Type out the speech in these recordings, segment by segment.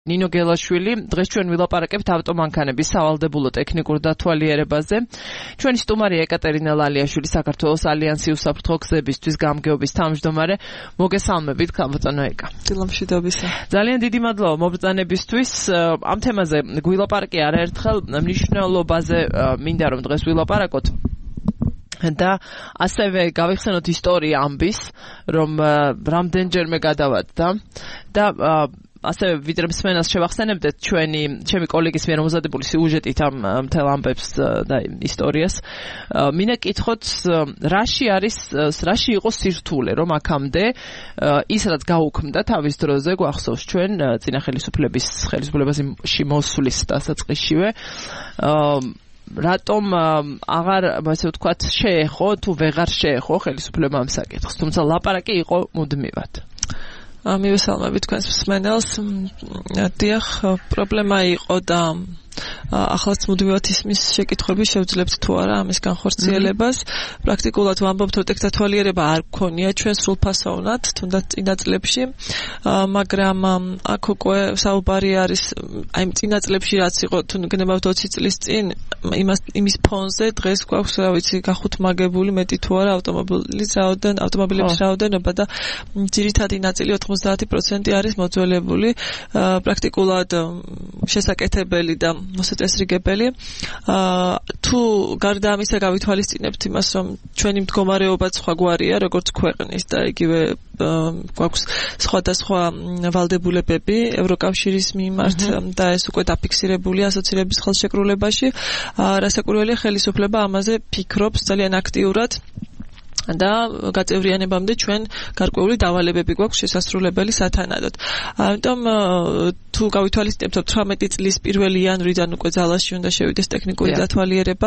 ნინო გელაშვილი, დღეს ჩვენ ვილაპარაკებთ ავტომანქანების სავალდებულო ტექნიკურ დათვალიერებაზე. ჩვენი სტუმარი ეკატერინა ლალიაშვილი, საქართველოს ალიანსი უსაფრთხო გზებისთვის გამგეობის თავმჯდომარე. მოგესალმებით, ქალბატონო ეკა. დილამშვიდობისა. ძალიან დიდი მადლობა მობრძანებისთვის. ამ თემაზე გვილაპარაკე არაერთხელ, მნიშვნელობაზე მინდა რომ დღეს ვილაპარაკოთ. და ასევე გავიხსენოთ ისტორია ამბის, რომ რამდენჯერმე გადავადდა და ასევე ვიდრე მსმენელს შევახსენებდეთ ჩემი კოლეგის მიერ მომზადებული სიუჟეტით ამ მთელ ამბებს და ისტორიას. მინდა კითხოთ, რაში იყო სირთულე, რომ აქამდე ის რაც გაუქმდა თავის დროზე, გვახსოვს ჩვენ წინა ხელისუფლებაში მოსვლის დასაწყისშივე, რატომ აღარ, ასე ვთქვათ, შეეხო თუ ვეღარ შეეხო ხელისუფლება ამ საკითხს, თუმცა ლაპარაკი იყო მუდმივად. მივესალმები თქვენს მსმენელს. დიახ, პრობლემა იყო და ახლაც მუდმივად ისმის შეკითხვები შევძლებთ თუ არა ამის განხორციელებას. პრაქტიკულად ვამბობთ, რომ ტექნათვალიერება არ გქონია ჩვენ სრულფასოვნად, თუნდაც წინა წლებში, მაგრამ აქ უკვე საუბარი არის აი წინა წლებში რაც იყო, თუ გნებავთ 20 წლის წინ, იმის ფონზე დღეს გვაქვს, რა ვიცი, გახუთმაგებული მეტი თუ არა ავტომობილების რაოდენობა და ძირითადი ნაწილი 90% არის მოძველებული, პრაქტიკულად შესაკეთებელი და მოსაწესრიგებელი. თუ გარდა ამისა გავითვალისწინებთ იმას, რომ ჩვენი მდგომარეობა სხვაგვარია, როგორც ქვეყნის და იგივე გვაქვს სხვადასხვა ვალდებულებები ევროკავშირის მიმართ და ეს უკვე დაფიქსირებულია ასოცირების ხელშეკრულებაში, რასაკვირველია ხელისუფლება ამაზე ფიქრობს ძალიან აქტიურად. და გაწევრიანებამდე ჩვენ გარკვეული დავალებები გვაქვს შესასრულებელი სათანადოდ. ამიტომ თუ გავითვალისწინებთ 18 წლის 1 იანვრიდან უკვე ძალაში უნდა შევიდეს ტექნიკური დათვალიერება,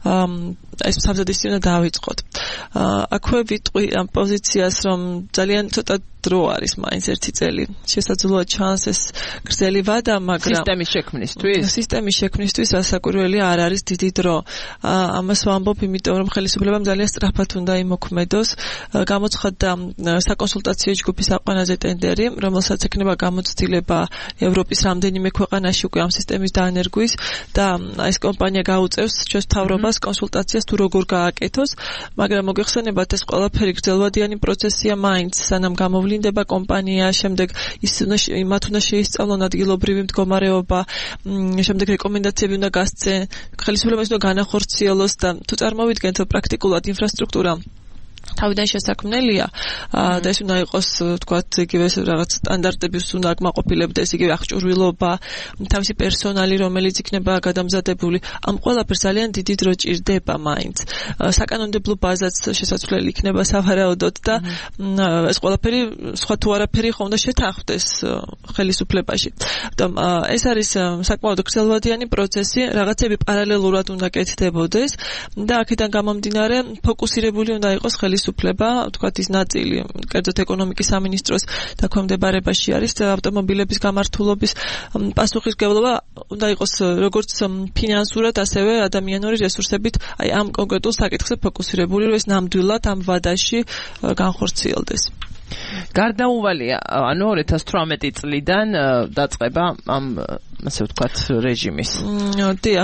ეს სამზადისი უნდა დავიწყოთ. აქვე ვიტყვი ამ პოზიციას, რომ ძალიან ცოტა დრო არის მაინც ერთი წელი. შესაძლოა ჩანს ეს გრძელი ვადა, მაგრამ სისტემის შექმნისთვის რასაკვირველია არ არის დიდი დრო. ამას ვამბობ, იმიტომ რომ ხელისუფლებამ ძალიან სწრაფად უნდა იმოქმედოს. გამოცხადდა საკონსულტაციო ჯგუფის აყვანაზე ტენდერი, რომელსაც ექნება გამოცდილება ევროპის რამდენიმე ქვეყანაში უკვე ამ სისტემის დაანერგვის და ეს კომპანია გაუწევს ჩვენს მთავრობას კონსულტაციას თუ როგორ გააკეთოს, მაგრამ მოგეხსენებათ ეს ყველაფერი გრძელვადიანი პროცესია მაინც, სანამ გამოვლინდება კომპანია, შემდეგ მათ უნდა შეისწავლონ ადგილობრივი მდგომარეობა, შემდეგ რეკომენდაციები უნდა გასცენ, ხელისუფლებას უნდა განახორციელოს და თუ წარმოვიდგენთ პრაქტიკულად ინფრასტრუქტურა თავიდან შესაქმნელია და ეს უნდა იყოს, ვთქვათ, იგივე რაღაც სტანდარტების უნდა აკმაყოფილებდეს, იგივე აღჭურვილობა, თავისი პერსონალი, რომელიც იქნება გადამზადებული. ამ ყველაფერს ძალიან დიდი დრო ჭირდება მაინც. საკანონმდებლო ბაზაც შესაძლებელი იქნება სავარაუდოდ და ეს ყველაფერი სხვა თუ არაფერი ხომ უნდა შეთანხმდეს ხელისუფლებაში. ამიტომ ეს არის საკმაოდ გრძელვადიანი პროცესი, რაღაცები პარალელურად უნდა კეთდებოდეს და აქედან გამომდინარე ფოკუსირებული უნდა იყოს ხელისუფლება, თქვათ ის ნაწილი, კერძოდ ეკონომიკის სამინისტროს დაქვემდებარებაში არის ავტომობილების გამართულობის პასუხისმგებლობა უნდა იყოს როგორც ფინანსურად, ასევე ადამიანური რესურსებით, აი ამ კონკრეტულ საკითხზე ფოკუსირებული, რომ ეს ნამდვილად ამ ვადაში განხორციელდეს. გარდაუვალია, ანუ 2018 წლიდან დაწყება ამ, ასე ვთქვათ, რეჟიმის. დიახ,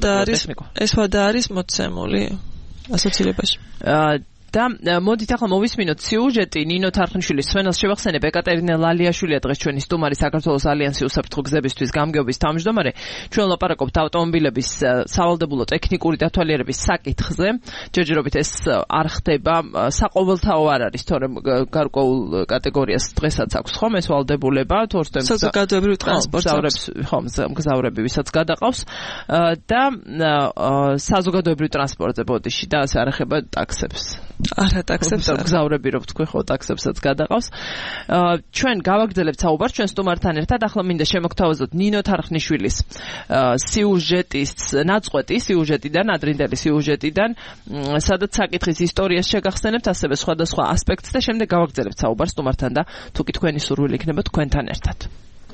ეს ვადა არის მოცემული ასოცირებაში. და მოდით ახლა მოვისმინოთ სიუჟეტი. ნინო თარხნიშვილის სვენელს შევახსენებ, ეკატერინა ლალიაშვილია დღეს ჩვენი სტუმარი, საქართველოს ალიანსი უსაფრთხო გზებისთვის გამგეობის თავმჯდომარე. ჩვენ ლაპარაკობთ ავტომობილების სავალდებულო ტექნიკური დათვალიერების საკითხზე. ჯერჯერობით ეს არ ხდება, საყოველთაო არ არის, თორემ გარკვეულ კატეგორიას დღესაც აქვს ხომ ეს ვალდებულება, საზოგადოებრივი ტრანსპორტს მგზავრები, ვისაც გადაყავს და საზოგადოებრივ ტრანსპორტზე ბოდიში და ასე არ ეხება ტაქსებს. არა ტაქსებს, გზავრები რო ვთქვი, ხო, ტაქსებსაც გადაყავს. ჩვენ გავაგრძელებთ საუბარს ჩვენ სტუმართან ერთად. ახლა მინდა შემოგთავაზოთ ნინო თარხნიშვილის სიუჟეტიდან, ადრინდელი სიუჟეტიდან, სადაც საკითხის ისტორიას შეგახსენებთ, ასევე სხვადასხვა ასპექტს და შემდეგ გავაგრძელებთ საუბარს სტუმართან და თუ კი თქვენი სურვილი იქნება თქვენთან ერთად.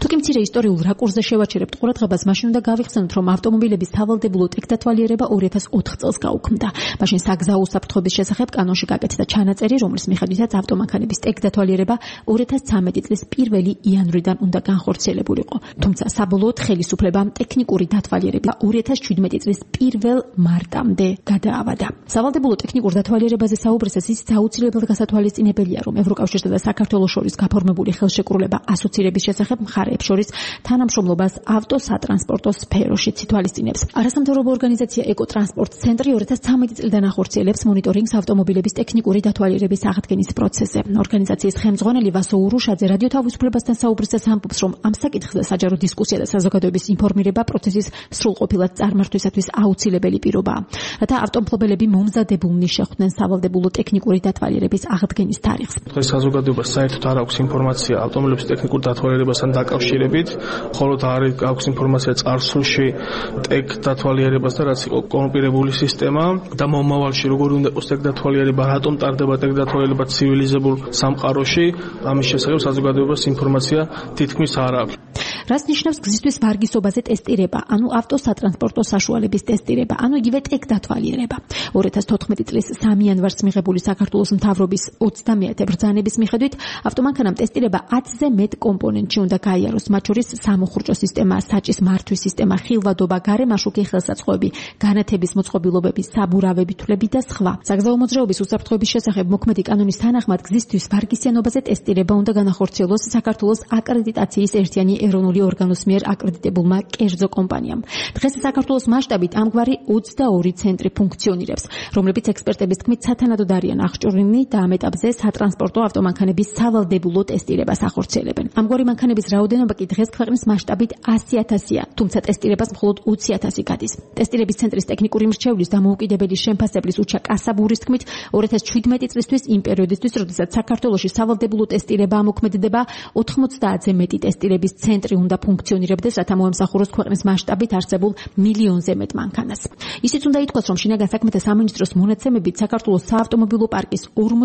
თუკი მცირე ისტორიულ რაკურსზე შევაჩერებთ ყურადღებას, მაშინ უნდა გავიხსენოთ, რომ ავტომობილების თავალდებულო ტექდათვალიერება 2004 წელს გაუქმდა. მაშინ საგზაო უსაფრთხოების შესახებ კანონში გაკეთდა ჩანაწერი, რომლის მიხედვითაც ავტომანქანების ტექდათვალიერება 2013 წლის 1 იანვრიდან უნდა განხორციელებულიყო. თუმცა საბოლოოდ ხელისუფლებამ ტექნიკური დათვალიერება 2017 წლის 1 მარტამდე გადაავადა. სავალდებულო ტექნიკურ დათვალიერებაზე საუბრისას ისიც აუცილებლად გასათვალისწინებელია, რომ ევროკავშირსა და საქართველოს შორის გაფორმებული ხელშეკრულება ასოცირების შესახებ მხარეებს შორის თანამშრომლობას ავტოსატრანსპორტო სფეროშიც ითვალისწინებს. არასამთავრობო ორგანიზაცია ეკოტრანსპორტ ცენტრი 2013 წლიდან ახორციელებს მონიტორინგს ავტომობილების ტექნიკური დათვალიერების აღდგენის პროცესზე. ორგანიზაციის ხელმძღვანელი ვასო ურუშაძე რადიო თავისუფლებასთან საუბრისას ამბობს, რომ ამ საკითხზე საჯარო დისკუსია და საზოგადოების ინფორმირება პროცესის სრულყოფილად წარმართვისათვის აუცილებელი პირობაა. რათა ავტომფლობელები მომზადებულნი შეხვდნენ სავალდებულო ტექნიკური დათვალიერების აღდგენის თარიღს. დღეს საზოგადოებას საერთოდ არ აქვს ინფორმაცია ავტომობილების ტექნიკურ დათვალიერებასთან დაკავშირებით, ხოლო აქვს ინფორმაცია წარსულში ტექ დათვალიერებასთან, რაც იყო კონპირებული სისტემა და მომავალში როგორი უნდა იყოს ტექ დათვალიერება, რატომ ტარდება ტექ დათვალიერება ცივილიზებულ სამყაროში, ამის შესახებ საზოგადოებას ინფორმაცია თითქმის არ აქვს. რას ნიშნავს გზისთვის ვარგისობაზე ტესტირება, ანუ ავტოსატრანსპორტო საშუალების ტესტირება, ანუ იგივე ტექ დათვალიერება. 2014 წლის 3 იანვარს მიღებული საქართველოს მთავრობის 30 ბრძანების მიხედვით ავტომანქანამ ტესტირება 10-ზე მეტ კომპონენტში უნდა გაიაროს, მათ შორის სამოხურჭო სისტემა, საჭის მართვის სისტემა, ხილვადობა, გარემაშუქი ხელსაწყოები, განათების მოწყობილობები, საბურავები, თვლები და სხვა. საგზაო მოძრაობის უსაფრთხოების შესახებ მოქმედი კანონის თანახმად გზისთვის ვარგისიანობაზე ტესტირება უნდა განახორციელოს საქართველოს აკრედიტაციის ერთიანი ეროვნული ორგანოს მიერ აკრედიტებულმა კერძო კომპანიამ. დღეს საქართველოს მასშტაბით ამგვარი 22 ცენტრი ფუნქციონირებს, რომლებიც ექსპერტების თქმით სათანადოდ არიან აღჭურვილნი და ამ ეტაპზე სატრანსპორტო ავტომანქანების სავალდებულო ტესტირებას ახორციელებენ. ამგვარი მანქანების რაოდენობა კი დღეს ქვეყნის მასშტაბით 100,000-ია, თუმცა ტესტირებას მხოლოდ 20,000 გადის. ტესტირების ცენტრის ტექნიკური მრჩევლის დამოუკიდებელი შემფასებლის უჩა კასაბურის თქმით 2017 წლისთვის იმ პერიოდისთვის, როდესაც საქართველოში სავალდებულო ტესტირება ამოქმედება, 90-ზე მეტი ტესტირების ცენტრი უნდა ფუნქციონირებდეს, რათა მოემსახუროს ქვეყნის მასშტაბით არსებულ მილიონზე მეტ მანქანას. ისიც უნდა ითქვას, რომ შინაგან საქმეთა სამინისტროს მონაცემებით საქართველოს საავტომობილო პარკის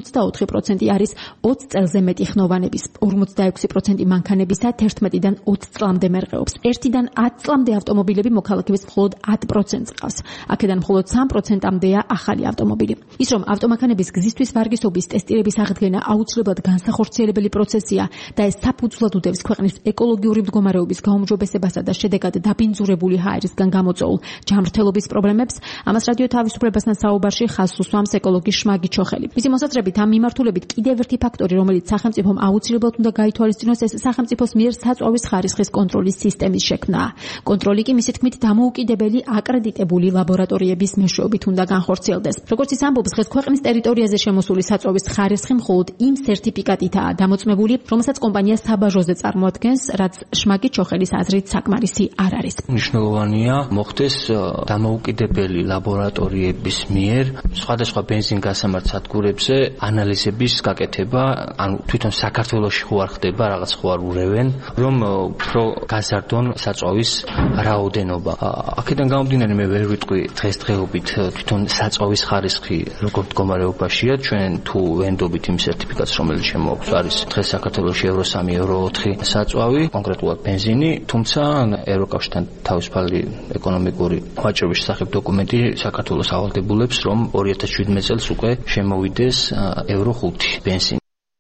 44% არის 20 წელზე მეტი ხნოვანების, 46% მანქანებისა 11-დან 20 წლამდე მერყეობს. 1-დან 10 წლამდე ავტომობილები მოქალაქეებს მხოლოდ 10%-ს ყავს. აქედან მხოლოდ 3%-მდეა ახალი ავტომობილი. ის რომ ავტომანქანების გზისთვის ვარგისობის ტესტირების აღდგენა აუცილებლად განსახორციელებელი პროცესია და ეს საფუძვლად უდევს ქვეყნის ეკოლოგიური მდგომარეობის გაუმჯობესებასა და შედეგად დაბინძურებული ჰაერისგან გამოწვეულ ჯანმრთელობის პრობლემებს, ამას რადიო თავისუფლებასთან საუბარში ხაზს უსვამს ეკოლოგი შმაგი ჩოხელი. მისი მოსაზრებით ამ მიმართულებით კიდევ ერთი ფაქტორი, რომელიც სახელმწიფომ აუცილებლად უნდა გაითვალისწინოს, ეს სახელმწიფოს მიერ საწვავის ხარისხის კონტროლის სისტემის შექმნაა. კონტროლი კი მისი თქმით დამოუკიდებელი აკრედიტებული ლაბორატორიების მეშვეობით უნდა განხორციელდეს. როგორც ის ამბობს, დღეს ქვეყნის ტერიტორიაზე შემოსული საწვავის ხარისხი მხოლოდ იმ სერტიფიკატითაა დამოწმებული, რომელსაც კომპანია საბაჟოზე წარმოადგენს, რაც შმაგი ჩოხელის აზრით საკმარისი არ არის. მნიშვნელოვანია მოხდეს დამოუკიდებელი ლაბორატორიების მიერ სხვადასხვა ბენზინგასამართ სადგურებზე ანალიზების გაკეთება, ანუ თვითონ საქართველოში ხო არ ხდება, რაღაც ხო არ ურევენ, რომ უფრო გაზარდონ საწვავის რაოდენობა. აქედან გამომდინარე მე ვერ ვიტყვი დღესდღეობით თვითონ საწვავის ხარისხი როგორ მდგომარეობაშია, ჩვენ თუ ვენდობით იმ სერტიფიკატს, რომელიც შემოაქვს, არის დღეს საქართველოში Euro 3, Euro 4 საწვავი, კონკრეტულად ბენზინი, თუმცა ევროკავშირთან თავისუფალი ეკონომიკური ვაჭრობის შესახებ დოკუმენტი საქართველოს ავალდებულებს, რომ 2017 წელს უკვე შემოვიდეს Euro 5 ბენზინი.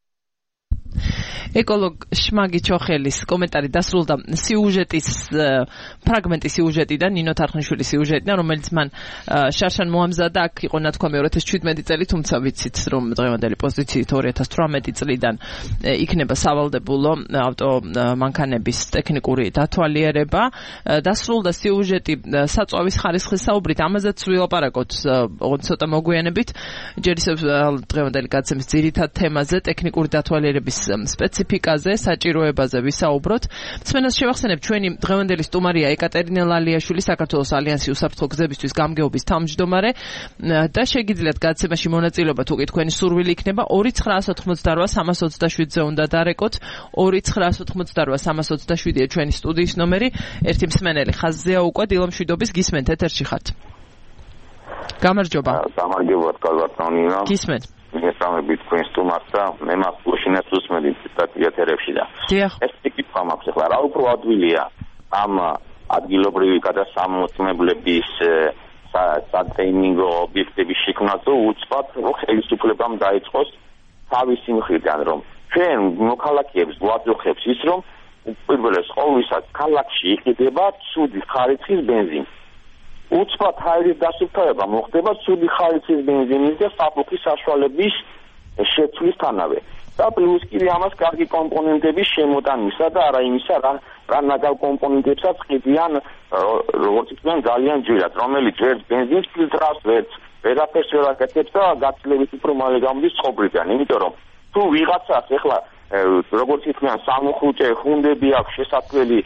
ეკოლოგ შმაგი ჩოხელის კომენტარი დასრულდა სიუჟეტის ფრაგმენტი სიუჟეტიდან, ნინო თარხნიშვილის სიუჟეტიდან, რომელიც მან შარშან მოამზადა. აქ იყო ნათქვამი 2017 წელი, თუმცა ვიცით, რომ დღევანდელი პოზიციით 2018 წლიდან იქნება სავალდებულო ავტომანქანების ტექნიკური დათვალიერება. დასრულდა სიუჟეტი საწვავის ხარისხის საუბრით, ამაზეც ვილაპარაკოთ ცოტა მოგვიანებით. ჯერ ისევ დღევანდელი გადაცემის ძირითად თემაზე, ტექნიკური დათვალიერების სპეციფიკაზე, საჭიროებაზე ვისაუბროთ. მსმენელს შევახსენებ, ჩვენი დღევანდელი სტუმარია ეკატერინე ლალიაშვილი, საქართველოს ალიანსი უსაფრთხო გზებისთვის გამგეობის თავმჯდომარე და შეგიძლიათ გადაცემაში მონაწილეობა, თუ კი თქვენი სურვილი იქნება. 2988327-ზე უნდა დარეკოთ. 2988327-ია ჩვენი სტუდიის ნომერი. ერთი მსმენელი ხაზზეა უკვე, დილამშვიდობის, გისმენთ, ეთერში ხართ. გამარჯობა. გამარჯობა, კალვარტონინა. გისმენთ. მესამები თქვენ სტუმარს და მე მას გუშინაც უსმენდი ეთერებში და ეს ტიპი მაქვს ახლა რა უფრო ადვილია ამ ადგილობრივი გადასამოწმებლების სატრეინინგო ობიექტების შექმნა თუ უცბად ხელისუფლებამ დაიწყოს თავისი მხრიდან რომ ჩვენ მოქალაქეებს გვაძახებს ის რომ უპირველეს ყოვლისა ქალაქში იყიდება ცუდი ხარისხის ბენზინი უცბად ჰაერის დასუფთავება მოხდება ცუდი ხარისხის ბენზინის და საფუქის საშუალების შეცვლისთანავე და პლუს კიდე ამას კარგი კომპონენტების შემოტანისა და არა იმისა რა ნაგავ კომპონენტებსაც ყიდიან როგორც თქვენ ძალიან ჯერად რომელიც ვერც ბენზინს ფილტრავს ვერაფერს ვერ აკეთებს და გაცილებით უფრო მალე გამოდის წყობრიდან იმიტომ რომ თუ ვიღაცას ეხლა როგორც თქვენ სამუხუჭე ხუნდები აქვს შესაძლებელი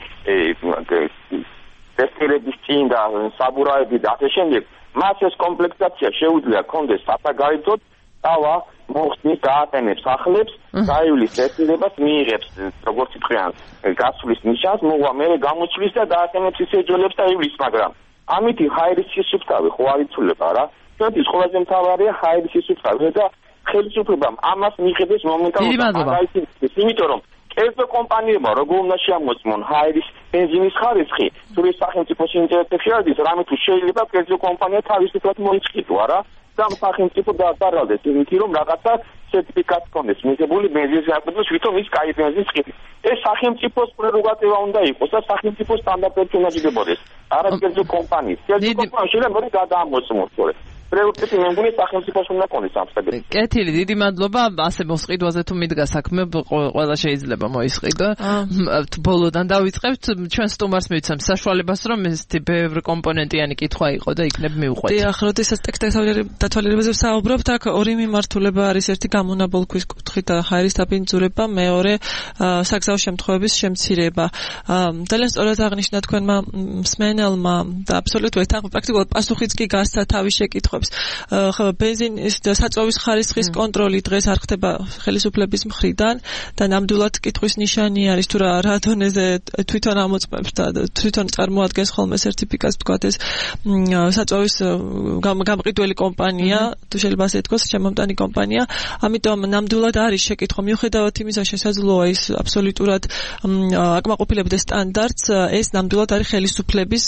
ტესტირების წინ და საბურავები და ასე შემდეგ მას ეს კომპლექტაცია შეუძლია კონდეს სათაგაიდოდ დავა მოხსნის დაატენებს ახლებს გაივლის ტესტირებას მიიღებს როგორც თქვენ გასვლის ნიშანს მოვა მე გამოცვლის და დაატენებს ის ეჯოლებს და ივლის მაგრამ ამით ჰაერის სისუფთავე ხო არ იცვლება რა ჩვენთვის ყველაზე მთავარია ჰაერის სისუფთავე და ხელისუფლებამ ამას მიიღებს მომენტალურად იმიტომ რომ კერძო კომპანიებმა როგორ უნდა შეამოწმონ ჰაერის ბენზინის ხარისხი თუ ეს სახელმწიფოს ინტერესებში არის რამე თუ შეიძლება კერძო კომპანია თავისუფლად მოიწყიდო არა და სახელმწიფო დაადარალდეს იმით რომ რაღაცა სერტიფიკატი ქონდეს მიღებული ბენზინის საკუთრებას ვითომ ის კაი ბენზინს ყიდს ეს სახელმწიფოს პრეროგატივა უნდა იყოს და სახელმწიფოს სტანდარტებში უნდა ჯდებოდეს არა კერძო კომპანიის კერძო კომპანია შეიძლება გადაამოწმოს თორე პრეორიტეტი მე მგონი სახელმწიფოს უნდა ქონდეს ამ საკითხში. კეთილი, დიდი მადლობა. ასე მოსყიდვაზე თუ მიდგა საქმე, ყველა შეიძლება მოისყიდო. ბოლოდან დავიწყებთ. ჩვენ სტუმარს მივიცემთ საშუალებას, რომ ეს ბევრი კომპონენტიანი კითხვა იყო და იქნებ მივყვეთ. დიახ, როდესაც დათვალიერებაზე ვსაუბრობთ, აქ ორი მიმართულება არის, ერთი გამონაბოლქვის კუთხით და ჰაერის დაბინძურება, მეორე საგზაო შემთხვევების შემცირება. ძალიან სწორად აღნიშნა თქვენმა მსმენელმა და აბსოლუტურად პრაქტიკულად პასუხიც კი გასცა თავის შეკითხვებს. ხო, ბენზინის და საწვავის ხარისხის კონტროლი დღეს არ ხდება ხელისუფლების მხრიდან და ნამდვილად კითხვის ნიშანი არის თუ რა დონეზე თვითონ ამოწმებს და თვითონ წარმოადგენს ხოლმე სერტიფიკატს თქვათ ეს საწვავის გამყიდველი კომპანია თუ შეიძლება ასე ითქვას შემომტანი კომპანია ამიტომ ნამდვილად არის შეკითხვა მიუხედავად იმისა შესაძლოა ის აბსოლუტურად აკმაყოფილებდა სტანდარტს ეს ნამდვილად არის ხელისუფლების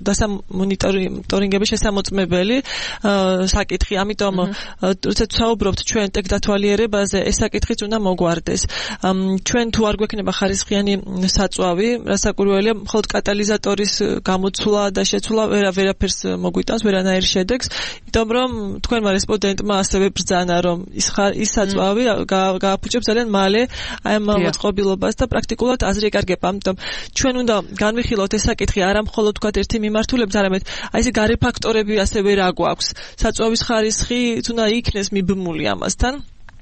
მონიტორინგების შესამოწმებელი საკითხი, ამიტომ როდესაც ვსაუბრობთ ჩვენ ტექ დათვალიერებაზე, ეს საკითხიც უნდა მოგვარდეს. ჩვენ თუ არ გვექნება ხარისხიანი საწვავი, რასაკვირველია, მხოლოდ კატალიზატორის გამოცვლა და შეცვლა ვერაფერს მოგვიტანს, ვერანაირ შედეგს, იმიტომ რომ თქვენმა რესპონდენტმა ასევე ბრძანა, რომ ის საწვავი გააფუჭებს ძალიან მალე აი ამ მოწყობილობას და პრაქტიკულად აზრი ეკარგება. ამიტომ ჩვენ უნდა განვიხილოთ ეს საკითხი არა მხოლოდ თქვათ ერთი მიმართულებით, არამედ აი ეს გარე ფაქტორები ასევე რა გვაქვს. საწვავის ხარისხი უნდა იქნეს მიბმული ამასთან.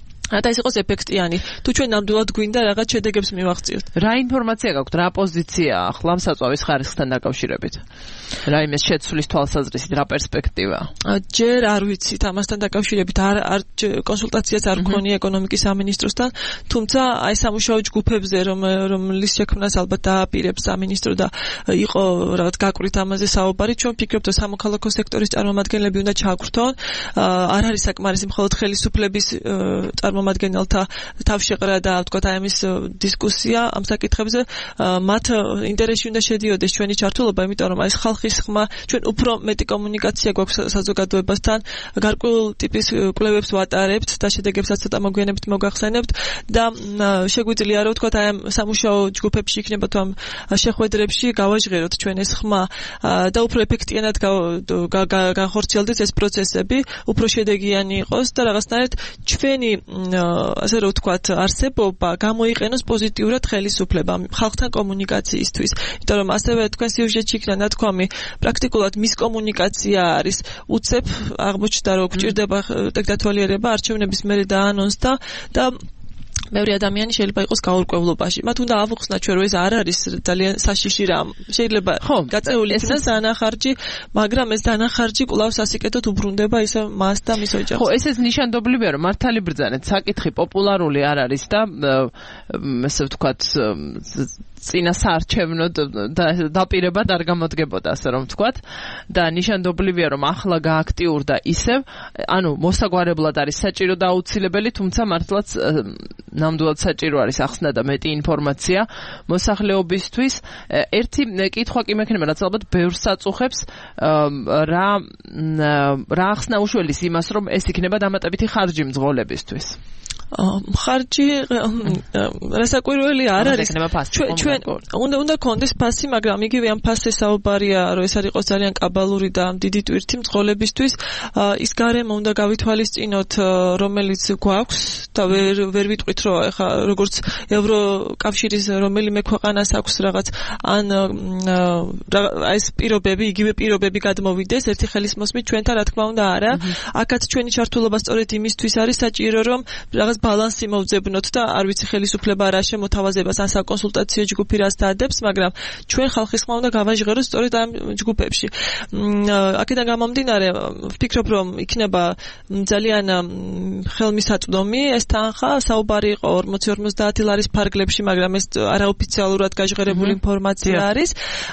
და ეს იყოს ეფექტიანი. თუ ჩვენ ნამდვილად გვინდა რაღაც შედეგებს მივაღწიოთ. რა ინფორმაცია გაქვთ, რა პოზიცია ახლა საწვავის ხარისხთან დაკავშირებით? რა იმის შეცვლის თვალსაზრისით, რა პერსპექტივა? ჯერ არ ვიცით ამასთან დაკავშირებით, არ კონსულტაციაც არ მქონია ეკონომიკის სამინისტროსთან, თუმცა აი სამუშაო ჯგუფებზე რომლის შექმნას ალბათ დააპირებს სამინისტრო და იყო რაღაც გაკვირით ამაზე საუბარი, ჩვენ ვფიქრობთ, რომ სამოქალაქო სექტორის წარმომადგენლები უნდა ჩაგვრთონ. არ არის საკმარისი მხოლოდ ხელისუფლების წარმომადგენელთა თავშეყრა და ვთქვათ აი ამის დისკუსია ამ საკითხებზე მათ ინტერესში უნდა შედიოდეს ჩვენი ჩართულობა, იმიტომ რომ აი ეს ხალხის ხმა ჩვენ უფრო მეტი კომუნიკაცია გვაქვს საზოგადოებასთან, გარკვეულ ტიპის კვლევებს ვატარებთ და შედეგებსაც ცოტა მოგვიანებით მოგახსენებთ და შეგვიძლია რომ ვთქვათ აი ამ სამუშაო ჯგუფებში იქნება თუ ამ შეხვედრებში გავაჟღეროთ ჩვენ ეს ხმა და უფრო ეფექტიანად განხორციელდეს ეს პროცესები, უფრო შედეგიანი იყოს და რაღაცნაირად ჩვენი ასე რომ ვთქვათ არსებობა გამოიყენოს პოზიტიურად ხელისუფლებამ ხალხთან კომუნიკაციისთვის. იმიტომ რომ ასევე თქვენ სიუჟეტში იქნა ნათქვამი, პრაქტიკულად მის კომუნიკაცია არის უცებ აღმოჩნდა რომ გვჭირდება ტექდათვალიერება არჩევნების მერე დაანონსდა და მეორე ადამიანი შეიძლება იყოს გაურკვევლობაში. მათ უნდა ავუხსნათ ჩვენ რომ ეს არ არის ძალიან საშიში რამ. შეიძლება გაწეული იქნას დანახარჯი, მაგრამ ეს დანახარჯი კვლავ სასიკეთოდ უბრუნდება ისე მას და მის ოჯახს. ხო, ესეც ნიშანდობლივია რომ მართალი ბრძანეთ, საკითხი პოპულარული არ არის და ესე ვთქვათ წინასაარჩევნო დაპირებად არ გამოდგებოდა, ასე რომ ვთქვათ, და ნიშანდობლივია, რომ ახლა გააქტიურდა ისევ, ანუ მოსაგვარებლად არის საჭირო და აუცილებელი, თუმცა მართლაც ნამდვილად საჭირო არის ახსნა და მეტი ინფორმაცია მოსახლეობისთვის. ერთი კითხვა კი მექნება, რაც ალბათ ბევრს აწუხებს, რა ახსნა უშველის იმას, რომ ეს იქნება დამატებითი ხარჯი მძღოლებისთვის. ხარჯი რასაკვირველი არ არის. ჩვენ უნდა კონდეს ფასი, მაგრამ იგივე ამ ფასზე საუბარია, რომ ეს არ იყოს ძალიან კაბალური და დიდი ტვირთი მძღოლებისთვის. ის გარემო უნდა გავითვალისწინოთ, რომელიც გვაქვს და ვერ ვიტყვით, რომ ეხა როგორც ევროკავშირის რომელიმე ქვეყანას აქვს რაღაც ან ეს პირობები, იგივე პირობები გადმოვიდეს ერთი ხელისმოსმით, ჩვენთან რა თქმა უნდა არა. აქაც ჩვენი ჩართულობა სწორედ იმისთვის არის საჭირო, რომ რაღაც ბალანსი მოვძებნოთ და არ ვიცი ხელისუფლება რა შემოთავაზებას ან საკონსულტაციო ჯგუფი რას დაადებს, მაგრამ ჩვენ ხალხის ხმა უნდა გავაჟღეროთ სწორედ ამ ჯგუფებში. აქედან გამომდინარე, ვფიქრობ, რომ იქნება ძალიან ხელმისაწვდომი ეს თანხა, საუბარი იყო 40-50 ლარის ფარგლებში, მაგრამ ეს არაოფიციალურად გაჟღერებული ინფორმაცია არის.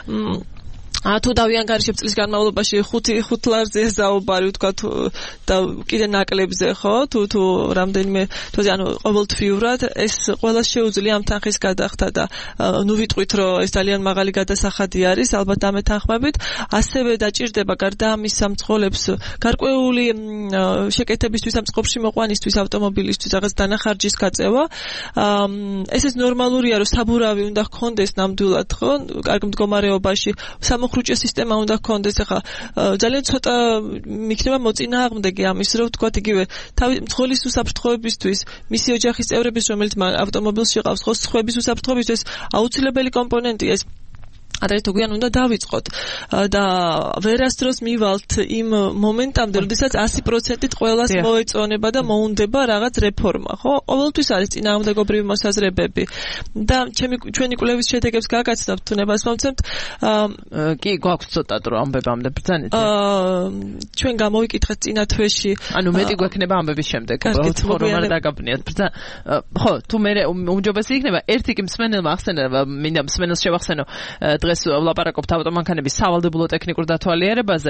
თუ დავიანგარიშებ წლის განმავლობაში 5 ლარზე საუბარი ვთქვა და კიდე ნაკლებზე ხო თუ რამდენიმე თვეზე ანუ ყოველთვიურად ეს ყველას შეუძლია ამ თანხის გადახდა და ნუ ვიტყვით რომ ეს ძალიან მაღალი გადასახადი არის ალბათ ამ თანხმებით ასევე დაჭირდება გარდა ამისა მძღოლებს გარკვეული შეკეთებისთვის ამ წყობში მოყვანისთვის ავტომობილისთვის რაღაც დანახარჯის გაწევა ეს ნორმალურია რომ საბურავი უნდა ჰქონდეს ნამდვილად ხო კარგ მდგომარეობაში ხრუჭე სისტემა უნდა ჰქონდეს ახლა ძალიან ცოტა მიქნება მოწინააღმდეგე ამის რომ ვთქვათ იგივე თავი მძღოლის უსაფრთხოებისთვის მისი ოჯახის წევრების რომელიც ავტომობილში ყავს ხო სხვების უსაფრთხოებისთვის აუცილებელი კომპონენტია ეს ადრე თუ გვიან უნდა დავიწყოთ და ვერასდროს მივალთ იმ მომენტამდე, როდესაც 100%-ით ყველას მოეწონება და მოუნდება რაღაც რეფორმა, ხო? ყოველთვის არის წინააღმდეგობრივი მოსაზრებები და ჩვენი კვლევის შედეგებს გაგაცნობთ, თუნებას მომცემთ. კი, გვაქვს ცოტა დრო ამბებამდე ბრძანეთ. ჩვენ გამოვიკითხეთ წინა თვეში. ანუ მეტი გვექნება ამბების შემდეგ, ხო, რომ არ დაგაბნიათ. ხო, თუ მე უმჯობესი იქნება, ერთი კი მსმენელმა ახსენა, მინდა მსმენელს შევახსენო დღეს ვლაპარაკობთ ავტომანქანების სავალდებულო ტექნიკურ დათვალიერებაზე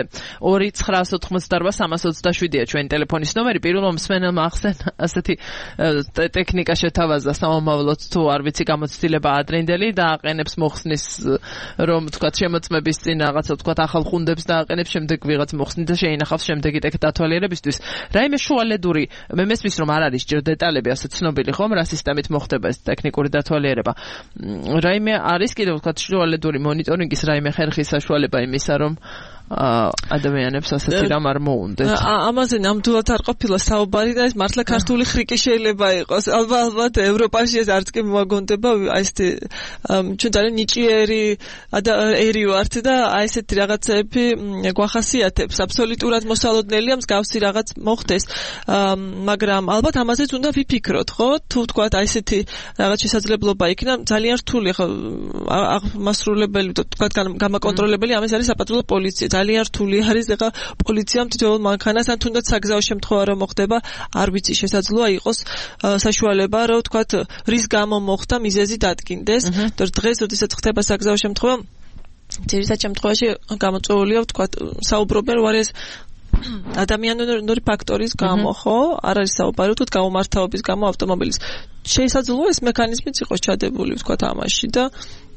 2988-327-ია ჩვენი ტელეფონის ნომერი პირველმა მსმენელმა ახსენა ასეთი ტექნიკა შეთავაზა სამომავლოდ თუ არ ვიცი გამოცდილება ადრინდელი და აყენებს მოხსნის რომ თქვა შემოწმების წინ რაღაცა თქვა ახალ ხუნდებს და აყენებს შემდეგ ვიღაც მოხსნის და შეინახავს შემდეგი დათვალიერებისთვის რაიმე შუალედური მე მესმის რომ არ არის ჯერ დეტალები ასე ცნობილი ხომ რა სისტემით მოხდება ეს ტექნიკური დათვალიერება რაიმე არის კიდევ თქვა შუალედური მონიტორინგის რაიმე ხერხი საშუალება იმისა რომ ადამიანებს ასეთი რამ არ მოუნდეთ. ამაზე ნამდვილად არ ყოფილა საუბარი და ეს მართლა ქართული ხრიკი შეიძლება იყოს. ალბათ ევროპაში ეს არც კი მოაგონდება, აი ესეთი ჩვენ ძალიან ნიჭიერი ერი ვართ და აი ესეთი რაღაცები გვახასიათებს. აბსოლუტურად მოსალოდნელია მსგავსი რაღაც მოხდეს. მაგრამ ალბათ ამაზეც უნდა ვიფიქროთ, ხო? თუ თქვა აი ესეთი რაღაც შესაძლებლობა იქნა, ძალიან რთული ხო აღმასრულებელი თქვა გამაკონტროლებელი ამას არის საპატრულო პოლიცია. ძალიან რთული არის ეხა პოლიციამ თითოეულ მანქანას ან თუნდაც საგზაო შემთხვევა რომ მოხდება არ ვიცი შესაძლოა იყოს საშუალება რომ თქვათ რის გამო მოხდა მიზეზი დადგინდეს დღეს როდესაც ხდება საგზაო შემთხვევა ძირითად შემთხვევაში გამოწვეულია თქვათ საუბრობენ რომ არის ადამიანური ფაქტორის გამო ხო არ არის საუბარი თქვათ გამომართაობის გამო ავტომობილის შეიძლება ეს მექანიზმიც იყოს ჩადებული თქვათ ამაში და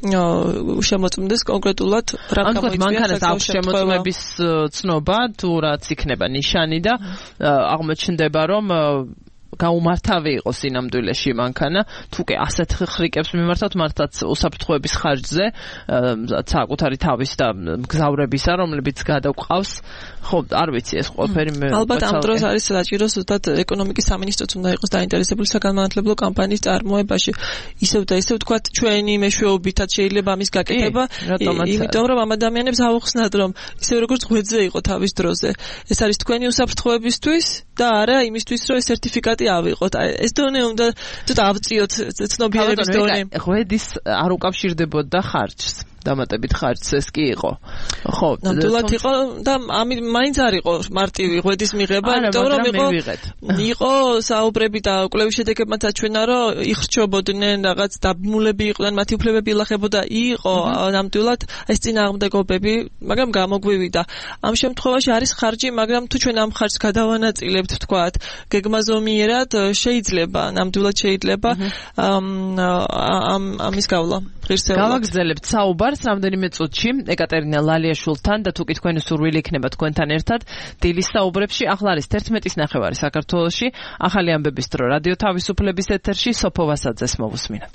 შემოწმდეს კონკრეტულად რა გამოიწვია მანქანას აქვს შემოწმების ცნობა თუ რაც იქნება ნიშანი და აღმოჩნდება რომ გაუმართავი იყოს ინამდვილეში მანქანა თუ კი ასეთ ხრიკებს მიმართავთ მართლაც უსაფრთხოების ხარჯზე საკუთარი თავის და მგზავრებისა რომლებიც გადაგვყავს ხო არ ვიცი ეს ყველაფერი მე ალბათ ამ დროს არის საჭირო ზუსტად ეკონომიკის სამინისტროც უნდა იყოს დაინტერესებული საგანმანათლებლო კამპანიის წარმოებაში ისევ და ისევ თქვა ჩვენი მეშვეობითაც შეიძლება ამის გაკეთება იმიტომ რომ ამ ადამიანებს აუხსნათ რომ ისევ როგორც ღვეძე იყო თავის დროზე ეს არის თქვენი უსაფრთხოებისთვის და არა იმისთვის რომ ეს სერტიფიკატი ავიღოთ. ეს დონე უნდა ცოტა ავწიოთ ცნობიერების დონე. ღვედის არ უკავშირდებოდა ხარჯს. დამატებით ხარჯს ეს კი იყო. ხო, ნამდვილად იყო და ამით მაინც არ იყო მარტივი ღვედის მიღება, იმიტომ რომ იყო საუბრები და კვლევის შედეგებმაც აჩვენა, რომ იხრჩობოდნენ რაღაც დაბმულები იყვნენ, მათი უფლებები ილახებოდა, იყო ნამდვილად ეს წინააღმდეგობები, მაგრამ გამოგვივიდა. ამ შემთხვევაში არის ხარჯი, მაგრამ თუ ჩვენ ამ ხარჯს გადავანაწილებთ, თქვათ, გეგმაზომიერად შეიძლება, ნამდვილად შეიძლება ამის გავლა. გავაგრძელებთ საუბარს რამდენიმე წუთში ეკატერინა ლალიაშვილთან და თუ კი თქვენი სურვილი იქნება თქვენთან ერთად დილის საუბრებში. ახლა არის 11:09 საქართველოში. ახალი ამბების დრო რადიო თავისუფლების ეთერში სოფო ვასაძეს მოვუსმინოთ.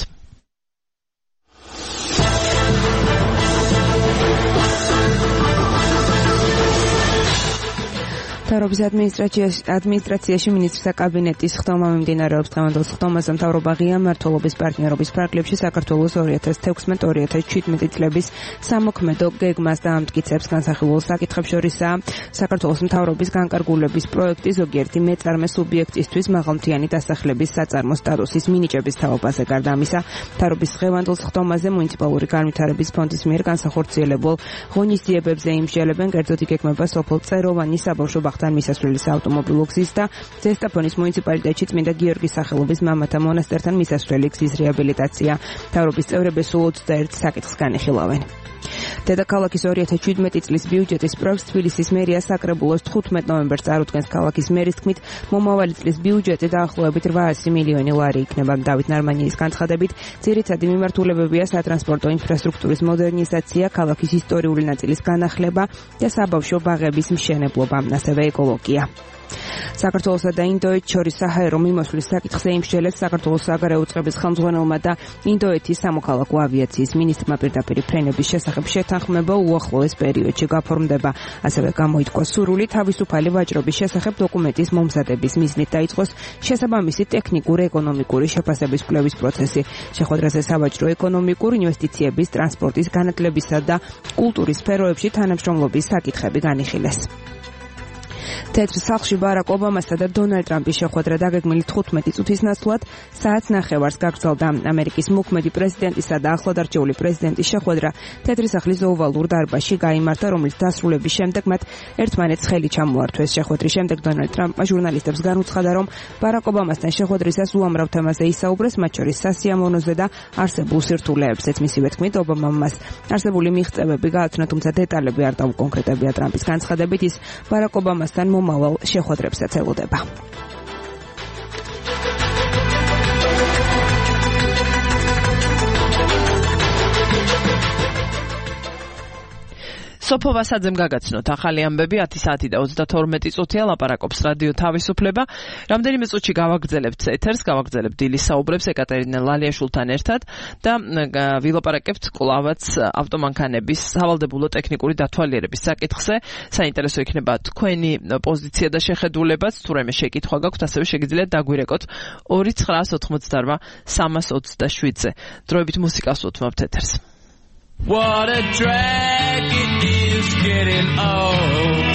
მთავრობის ადმინისტრაციაში მინისტრთა კაბინეტის ხდომა მიმდინარეობს. დღევანდელ ხდომაზე მთავრობა ღია მმართველობის პარტნიორობის ფარგლებში საქართველოს 2016-2017 წლების სამოქმედო გეგმას დაამტკიცებს. განსახილულ საკითხებს შორისაა საქართველოს მთავრობის განკარგულების პროექტი ზოგიერთი მეწარმე სუბიექტისთვის მაღალმთიანი დასახლების საწარმო სტატუსის მინიჭების თაობაზე. გარდა ამისა, მთავრობის დღევანდელ ხდომაზე მუნიციპალური განვითარების ფონდის მიერ განსახორციელებულ ღონისძიებებზე იმსჯელებენ, კერძოდ იგეგმება სოფელ წეროვანი საბავშვო მისასვლელის ავტომობილო გზის და ზესტაფონის მუნიციპალიტეტში წმინდა გიორგის სახელობის მამათა მონასტერთან მისასვლელი გზის რეაბილიტაცია. მთავრობის წევრები სულ 21 საკითხს განიხილავენ. დედაქალაქის 2017 წლის ბიუჯეტის პროექტს თბილისის მერია საკრებულოს 15 ნოემბერს წარუდგენს. ქალაქის მერის თქმით, მომავალი წლის ბიუჯეტი დაახლოებით 800 მილიონი ლარი იქნება. დავით ნარმანიის განცხადებით, ძირითადი მიმართულებებია სატრანსპორტო ინფრასტრუქტურის მოდერნიზაცია, ქალაქის ისტორიული ნაწილის განახლება და საბავშვო ბაღების მშენებლობა, ასევე ეკოლოგია. საქართველოსა და ინდოეთს შორის საჰაერო მიმოსვლის საკითხზე იმსჯელებს საქართველოს საგარეო წყების ხელმძღვანელმა და ინდოეთის სამოქალაქო ავიაციის მინისტრმა პირდაპირ ფრენების შესახებ შეთანხმება უახლოეს პერიოდში გაფორმდება. ასევე გამოითქვა სურვილი თავისუფალი ვაჭრობის შესახებ დოკუმენტის მომზადების მიზნით დაიწყოს შესაბამისი ტექნიკურ-ეკონომიკური შეფასების კვლევის პროცესი. შეხვედრაზე სავაჭრო ეკონომიკურ ინვესტიციების, ტრანსპორტის, განათლებისა და კულტურის სფეროებში თანამშრომლობის საკითხები განიხილეს. თეთრ სახლში ბარაკ ობამასთან და დონალდ ტრამპის შეხვედრა დაგეგმილი 15 წუთის ნაცვლად საათს ნახევარს გაგრძელდა. ამერიკის მოქმედი პრეზიდენტისა და ახლადარჩეული პრეზიდენტის შეხვედრა თეთრი სახლის ოვალურ დარბაზში გაიმართა, რომლის დასრულების შემდეგ მათ ერთმანეთს ხელი ჩამოართვეს. შეხვედრის შემდეგ დონალდ ტრამპმა ჟურნალისტებს განუცხადა, რომ ბარაკ ობამასთან შეხვედრისას უამრავ თემაზე ისაუბრეს, მათ შორის სასიამოვნოზე და არსებულ სირთულეებზეც. მისივე თქმით, ობამამ მას არსებული მიღწევები გააცნო, თუმცა დეტალები არ დაუკონკრეტებია. ტრამპის განცხადებით, ის ბარაკ ობამასთან მომავალ შეხვედრებსაც ელოდება. სოფო ვასაძემ გაგაცნოთ ახალი ამბები 10 საათი და 32 წუთია ლაპარაკობს რადიო თავისუფლება. რამდენიმე წუთში გავაგრძელებთ ეთერს, გავაგრძელებთ დილის საუბრებს ეკატერინა ლალიაშვილთან ერთად და ვილაპარაკებთ კვლავაც ავტომანქანების სავალდებულო ტექნიკური დათვალიერების საკითხზე. საინტერესო იქნება თქვენი პოზიცია და შეხედულებაც, თუ რაიმე შეკითხვა გაქვთ, ასევე შეგიძლიათ დაგვირეკოთ 2988 327-ზე. დროებით მუსიკას უთმობთ ეთერს. What a drag it is getting old.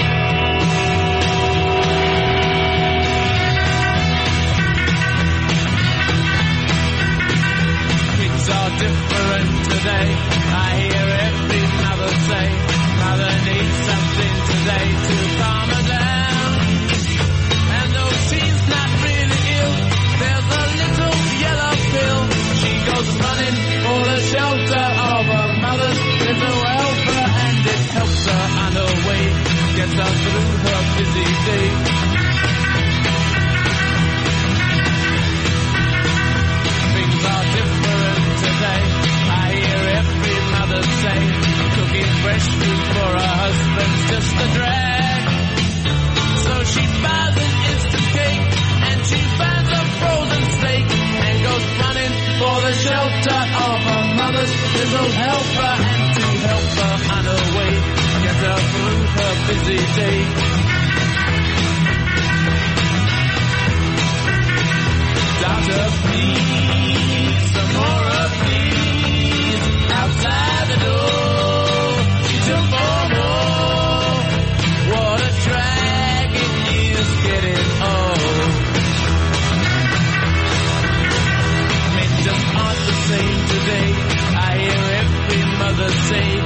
Kids are different today. I hear every mother say, mother needs something today to calm her down. And though she's not really ill, there's a little yellow pill. She goes running for the shelter of her mother's little helper, and it helps her on her way, gets her through her busy day. Things are different today. I hear every mother say, cooking fresh food for her husband's just a drag. So she buys an instant cake and she finds a frozen steak and goes running for the shelter of her mother's little helper, and to help her on her way, get her through her busy day. Doctor, please, some more of these outside the door. She took more. What a drag it is getting old. Men just aren't the same today. I hear every mother say,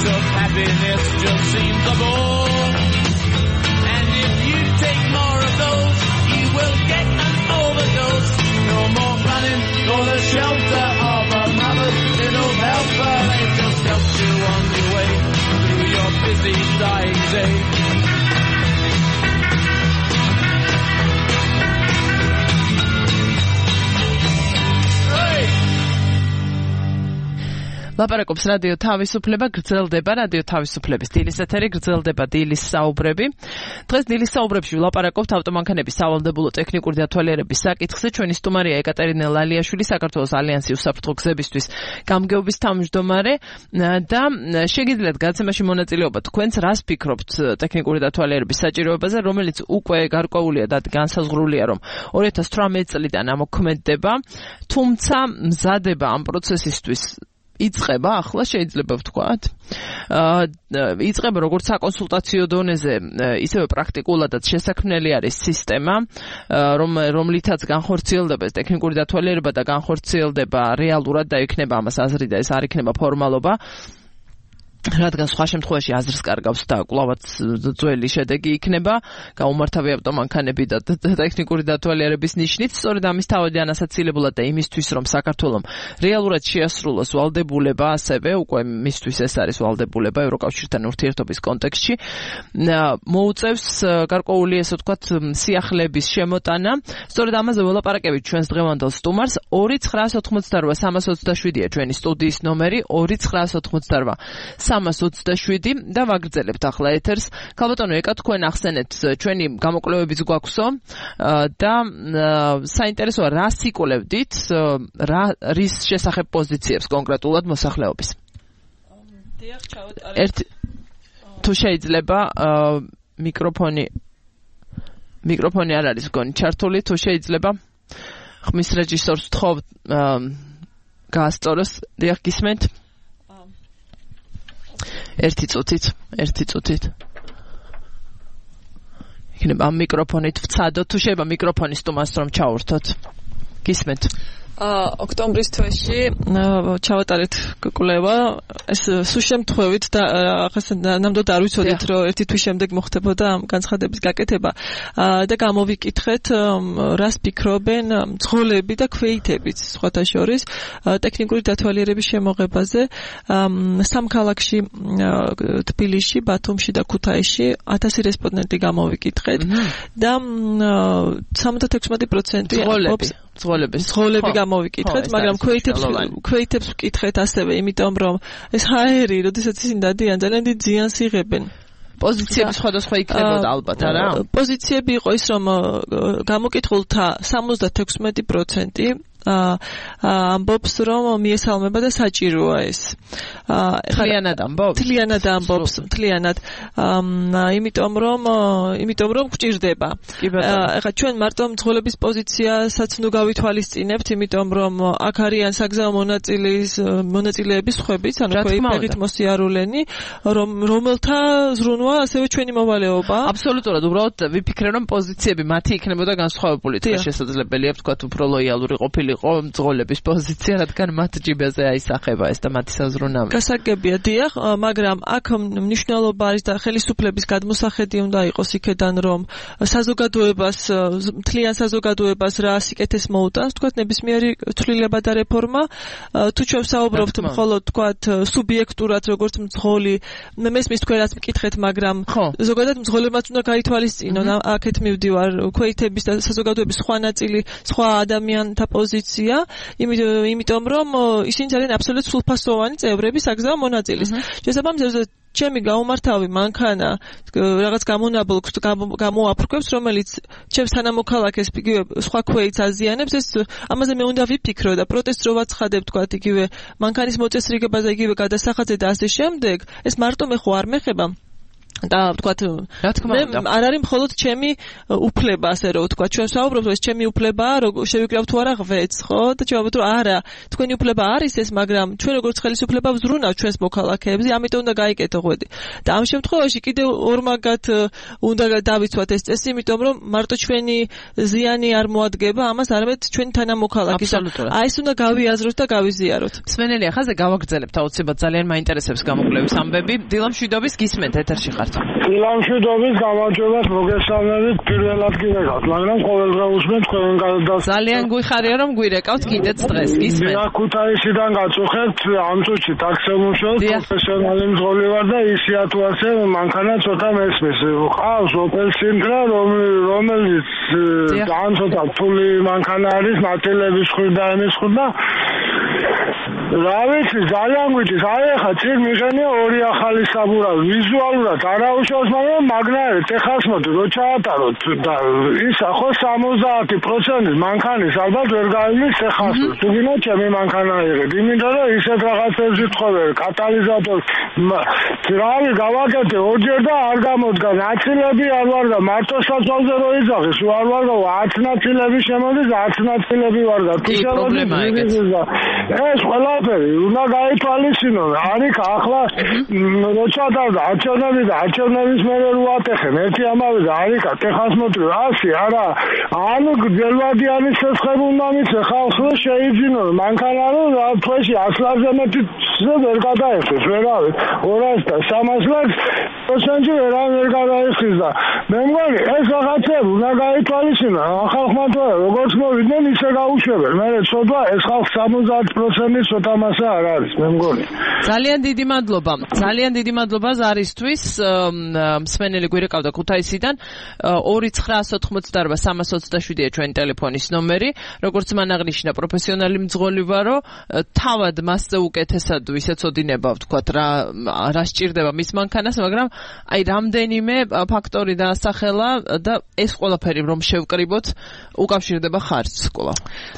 of happiness just seems a bore. And if you take more of those, you will get an overdose. No more running for the shelter of a mother's little helper. They just help you on your way through your busy dying day. ლაპარაკობს რადიო თავისუფლება, გრძელდება რადიო თავისუფლების დილის ეთერი, გრძელდება დილის საუბრები. დღეს დილის საუბრებში ვლაპარაკობთ ავტომანქანების სავალდებულო ტექნიკური დათვალიერების საკითხზე. ჩვენი სტუმარია ეკატერინე ლალიაშვილი, საქართველოს ალიანსი უსაფრთხო გზებისთვის გამგეობის თავმჯდომარე და შეგიძლიათ გადაცემაში მონაწილეობა. თქვენც რას ფიქრობთ ტექნიკური დათვალიერების საჭიროებაზე, რომელიც უკვე გარკვეულია და განსაზღვრულია, რომ 2018 წლიდან ამოქმედდება, თუმცა მზადება ამ პროცესისთვის იწყება ახლა შეიძლება ვთქვათ. იწყება როგორც საკონსულტაციო დონეზე, ისევე პრაქტიკულადაც შესაქმნელი არის სისტემა, რომლითაც განხორციელდება ტექნიკური დათვალიერება და განხორციელდება რეალურად და იქნება ამას აზრი და ეს არ იქნება ფორმალობა. რადგან სხვა შემთხვევაში აზრს კარგავს და კვლავაც ძველი შედეგი იქნება გაუმართავი ავტომანქანები და ტექნიკური დათვალიერების ნიშნით. სწორედ ამის თავადი ანასაცილებულად და იმისთვის, რომ საქართველოს რეალურად შეასრულოს ვალდებულება, ასევე უკვე მისთვის ეს არის ვალდებულება ევროკავშირთან ურთიერთობის კონტექსტში, მოუწევს გარკვეული, ესე ვთქვათ, სიახლეების შემოტანა. სწორედ ამაზე ველაპარაკებით ჩვენს დღევანდელ სტუმარს. 2988327-ია ჩვენი სტუდიის ნომერი, 2988327 და ვაგრძელებთ ახლა ეთერს. ქალბატონო ეკა, თქვენ ახსენეთ, ჩვენი გამოკვლევებიც გვაქვსო და საინტერესოა რა სიკვლევდით, რის შესახებ პოზიციებს კონკრეტულად მოსახლეობის. თუ შეიძლება მიკროფონი არ არის მგონი ჩართული, თუ შეიძლება ხმის რეჟისორს ვთხოვ გაასწოროს. დიახ, გისმენთ? ერთი წუთით. იქნება ამ მიკროფონით ვცადოთ, თუ შეიძლება მიკროფონის სტუმარს რომ ჩაურთოთ. გისმენთ? ოქტომბრის თვეში ჩავატარეთ კვლევა, ეს სულ შემთხვევით და ნამდვილად არ ვიცოდით, რომ ერთი თვის შემდეგ მოხდებოდა ამ განცხადების გაკეთება და გამოვიკითხეთ, რას ფიქრობენ მძღოლები და ქვეითებიც სხვათა შორის ტექნიკური დათვალიერების შემოღებაზე სამ ქალაქში, თბილისში, ბათუმში და ქუთაისში 1000 რესპონდენტი გამოვიკითხეთ და 76% მძღოლები გამოვიკითხეთ, მაგრამ ქვეითებს ვკითხეთ ასევე, იმიტომ რომ ეს ჰაერი, როდესაც ისინი დადიან, ძალიან დიდ ზიანს იღებენ. პოზიციები სხვადასხვა იქნებოდა ალბათ, არა? პოზიციები იყო ის, რომ გამოკითხულთა 76% ამბობს, რომ მიესალმება და საჭიროა ეს. მთლიანად ამბობს? მთლიანად. იმიტომ რომ გვჭირდება. ეხლა ჩვენ მარტო მძღოლების პოზიციასაც ნუ გავითვალისწინებთ, იმიტომ რომ აქ არიან საგზაო მონაწილეების სხვებიც, ანუ ფეხით მოსიარულენი, რომელთა ზრუნვა ასევე ჩვენი მოვალეობა. აბსოლუტურად, უბრალოდ ვიფიქრე, რომ პოზიციები მათი იქნებოდა განსხვავებული. თქვენ შესაძლებელია ვთქვათ, უფრო ლოიალური ყოფილიყო მძღოლების პოზიცია, რადგან მათ ჯიბეზე აისახება ეს და მათი საზრუნავი. გასაგებია, დიახ, მაგრამ აქ მნიშვნელობა არის და ხელისუფლების გადმოსახედი უნდა იყოს იქედან, რომ მთლიან საზოგადოებას რა სიკეთეს მოუტანს, თქვათ, ნებისმიერი ცვლილება და რეფორმა. თუ ჩვენ ვსაუბრობთ მხოლოდ, თქვათ, სუბიექტურად, როგორც მძღოლი, მესმის თქვენ რაც მკითხეთ, მაგრამ ზოგადად მძღოლებმაც უნდა გაითვალისწინონ, აქეთ მივდივარ, ქვეითების და საზოგადოების სხვა ნაწილი, სხვა ადამიანთა პოზიცია, იმიტომ რომ ისინი ძალიან აბსოლუტურად სრულფასოვანი წევრები საგზაო მონაწილის. შესაბამისად, ჩემი გაუმართავი მანქანა რაღაც გამონაბოლქვს გამოაფრქვევს, რომელიც ჩემს თანამოქალაქეს სხვა ქვეითს აზიანებს, ეს ამაზე მე უნდა ვიფიქრო და პროტესტს რო ვაცხადებ, თქვათ, იგივე მანქანის მოწესრიგებაზე, იგივე გადასახადზე და ასე შემდეგ, ეს მარტო მე ხო არ მეხება. და ვთქვათ მე არ არის მხოლოდ ჩემი უფლება ასე რომ ვთქვათ ჩვენ საუბრობთ რომ ეს ჩემი უფლებაა როგორ შევიკრავ თუ არა ღვეძს ხო და ჯავაბობთ რომ არა თქვენი უფლება არის ეს მაგრამ ჩვენ როგორც ხელისუფლება ვზრუნავთ ჩვენს მოქალაქეებზე ამიტომ უნდა გაიკეთო ღვედი და ამ შემთხვევაში კიდევ ორმაგად უნდა დავიცვათ ეს წესი იმიტომ რომ მარტო ჩვენი ზიანი არ მოადგება ამას არამედ ჩვენი თანამოქალაქის აი ეს უნდა გავიაზროთ და გავიზიაროთ სმენელია ხაზე გავაგრძელებთ აუცილებლად ძალიან მაინტერესებს გამოკვლევის ამბები დილამ შვიდობის გისმენთ ეთერში ხართ დილამ შვიდობის გამარჯვებას მოგესალმებით პირველად გირეკავთ მაგრამ ყოველდღე ვუსმენ თქვენ გადადას ძალიან გვიხარია რომ გვირეკავთ კიდეც დღეს გისმენთ ქუთაისიდან გაწუხებთ ამ წუთში ტაქსემუშოს პროფესიონალი მძღოლი ვარ და ისია თუ ასე მანქანა ცოტა მესმის ყავს ოპელ სინტრა რომელიც ძალიან ცოტა ფული მანქანა არის ნაწილების ხვირდა იმის ხვირდა რა ვიცი ძალიან გვიჭირს აი ახლა წინ მიღენია ორი ახალი საბურავი ვიზუალურად არაუშავს მაგრამ მაგნაირად ეხას მოდი რო ჩაატაროთ და ის ახო 70% მანქანის ალბათ ვერ გაივლის ეხას თუ გინდა ჩემი მანქანა იღებ იმიტომ რომ ისეთ რაღაცებს ვთხოვე კატალიზატორ ძრავი გავაკეთე ორჯერ და არ გამოდგა ნაწილები არ ვარ და მარტო საწოლზე რო იძახის არ ვარ და 10 ნაწილები შემოდის 10 ნაწილები ვარ და თუ შემოდის ეს ყველაფერი უნდა გაითვალისწინო არიქ ახლა როცა და არჩევნები და არჩევნების მერე რო ატეხენ ერთი ამავე და არიქა ტეხას მოწვი ასე არა ანუ გელვადიანის ცეცხლები უნდა მიცე ხალხს რომ შეიძინო მანქანა რომ რა თვეში 100-ლარზე მეტი ვერ გადაიხდეს ვერავით 200 და 300 ლარს პროცენტი ვერ გადაიხდის და მე მგონი ეს რაღაცები უნდა გაითვალისწინო ხალხმა თუ როგორც მოვიდნენ ისე გაუშვებენ მე ცოდვა ეს ხალხ 70% ცოტა მასა არ არის მე მგონი ძალიან დიდი მადლობა ზარისთვის მსმენელი გვირეკავდა ქუთაისიდან 2988-327-ია ჩვენი ტელეფონის ნომერი როგორც მან აღნიშნა პროფესიონალი მძღოლი ვარო თავად მასზე უკეთესად ვისეცოდინება ვთქვათ რა სჭირდება მის მანქანას მაგრამ აი რამდენიმე ფაქტორი დაასახელა და ეს ყველაფერი რომ შევკრიბოთ უკავშირდება ხარჯს კოლა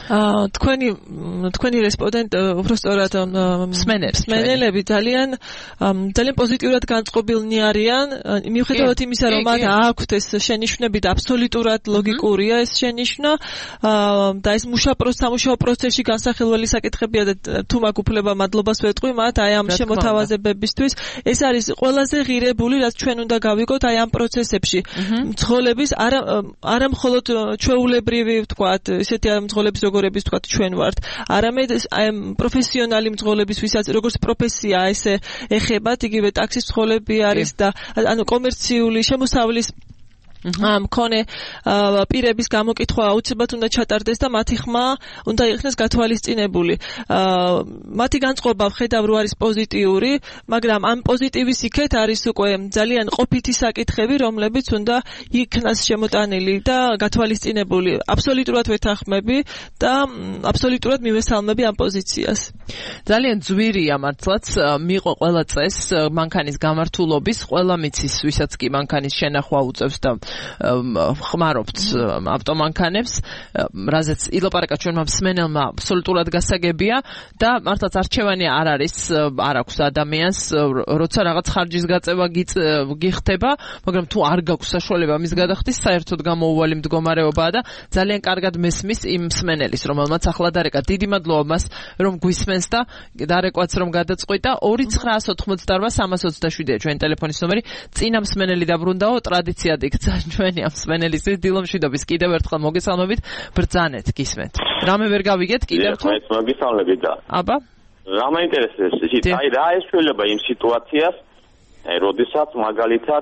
თქვენი რესპონდენტ უბრალოდ სმენელები ძალიან პოზიტიურად განწყობილნი არიან მიუხედავად იმისა რომ მათ აქვთ ეს შენიშვნები და აბსოლუტურად ლოგიკურია ეს შენიშვნა და ეს სამუშაო პროცესში განსახილველი საკითხებია და თუ მაგ უფლება მადლობას ვეტყვი მათ აი ამ შემოთავაზებებისთვის ეს არის ყველაზე ღირებული რაც ჩვენ უნდა გავიგოთ აი ამ პროცესებში მძღოლების არა მხოლოდ ჩვეულებრივი ვთქვათ ისეთი მძღოლების როგორების ვთქვათ ჩვენ ვართ არამედ აი პროფესიონალი მძღოლების ვისაც როგორც პროფესია ესე ეხებათ იგივე ტაქსის მძღოლები არის და ანუ კომერციული შემოსავლის მქონე პირების გამოკითხვა აუცილებლად უნდა ჩატარდეს და მათი ხმა უნდა იქნეს გათვალისწინებული. მათი განწყობა ვხედავ რომ არის პოზიტიური, მაგრამ ამ პოზიტივის იქეთ არის უკვე ძალიან ყოფითი საკითხები, რომლებიც უნდა იქნას შემოტანილი და გათვალისწინებული. აბსოლუტურად ვეთანხმები და აბსოლუტურად მივესალმები ამ პოზიციას. ძალიან ძვირია მართლაც მიიღო ყველა წესს მანქანის გამართულობის, ყველა მიცის ვისაც კი მანქანის შენახვა უწევს და ხმარობთ ავტომანქანებს, რაზეც ილაპარაკა ჩვენმა მსმენელმა აბსოლუტურად გასაგებია და მართლაც არჩევანი არ აქვს ადამიანს, როცა რაღაც ხარჯის გაწევა გიხდება, მაგრამ თუ არ გაქვს საშუალება მის გადახდის, საერთოდ გამოუვალი მდგომარეობაა და ძალიან კარგად მესმის იმ მსმენელის, რომელმაც ახლა დარეკა. დიდი მადლობა მას, რომ გვისმენს და დარეკვაც რომ გადაწყვიტა. 2988-327-ია ჩვენი ტელეფონის ნომერი. წინა მსმენელი დაბრუნდაო, ტრადიციად იქცა ჩვენი ამ მსმენელისთვის დილომშვიდობის. კიდევ ერთხელ მოგესალმებით, ბრძანეთ, გისმენთ. რამე ვერ გავიგეთ კიდევ თუ? მოგესალმებით და. აბა. რა მაინტერესებს ისიც, აი რა ეშველება იმ სიტუაციას, როდესაც მაგალითად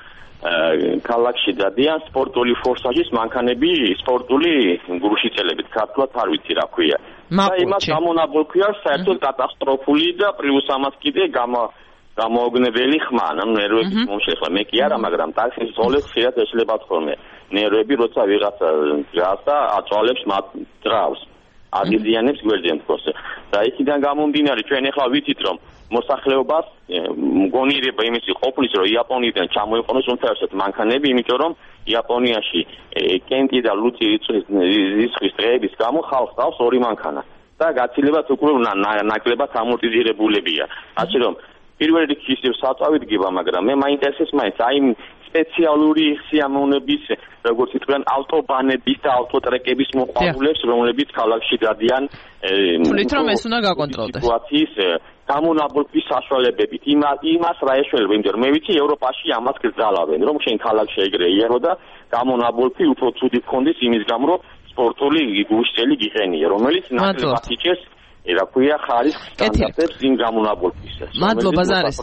ქალაქში დადიან სპორტული ფორსაჟის მანქანები, სპორტული გრუშიწელებით, ქართულად არ ვიცი რა ქვია. და იმას გამონაბოლქვია საერთოდ კატასტროფული და პლუს ამას კიდე გამოუგნებელი ხმა, ანუ ნერვების მომშეხლა. მე კი არა, მაგრამ ტაქსის ძღოლებს ხშირად ეშლებათ ხოლმე. ნერვები როცა ვიღაცა ჯას და აწვალებს მათ ძრავს. აგიზიანებს გვერდზე თქოს. და იქიდან გამომდინარე ჩვენ ახლა ვიცით რომ მოსახლეობას მგონირება იმისი ყოფნის რომ იაპონიიდან ჩამოიყვანოს უმთავრესად მანქანები, იმიტომ რომ იაპონიაში კენტი და ლუცი რიცხვის დღეების გამო ხალხს ყავს ორი მანქანა და გაცილებით უკვე ნაკლებად ამორტიზირებულებია. ასე რომ პირველ რიგში ისევ საწავიდგება, მაგრამ მე მაინტერესებს მაინც აი სპეციალური სიამოვნების, როგორც ითქვიან, ავტობანების და ავტოტრეკების მოყვარულებს, რომლებიც ქალაქში გადიან თვლით რომ ეს უნდა გაკონტროლდეს. სიტუაციის გამონაბოლქვის საშუალებებით. იმას რა ეშველება, იმიტომ რომ მე ვიცი ევროპაში ამას გრძალავენ, რომ შენ ქალაქში ეგრე იარო და გამონაბოლქვი უფრო ცუდი გქონდეს იმის გამო, რომ სპორტული გუშტელი გიყენია, რომელიც ნაკლებად იჭერს რა ქვია ხარისხს სტანდარტებს იმ გამონაბოლქვისას. მადლობა ზარის.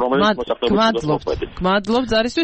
მადლობ ზარისთვის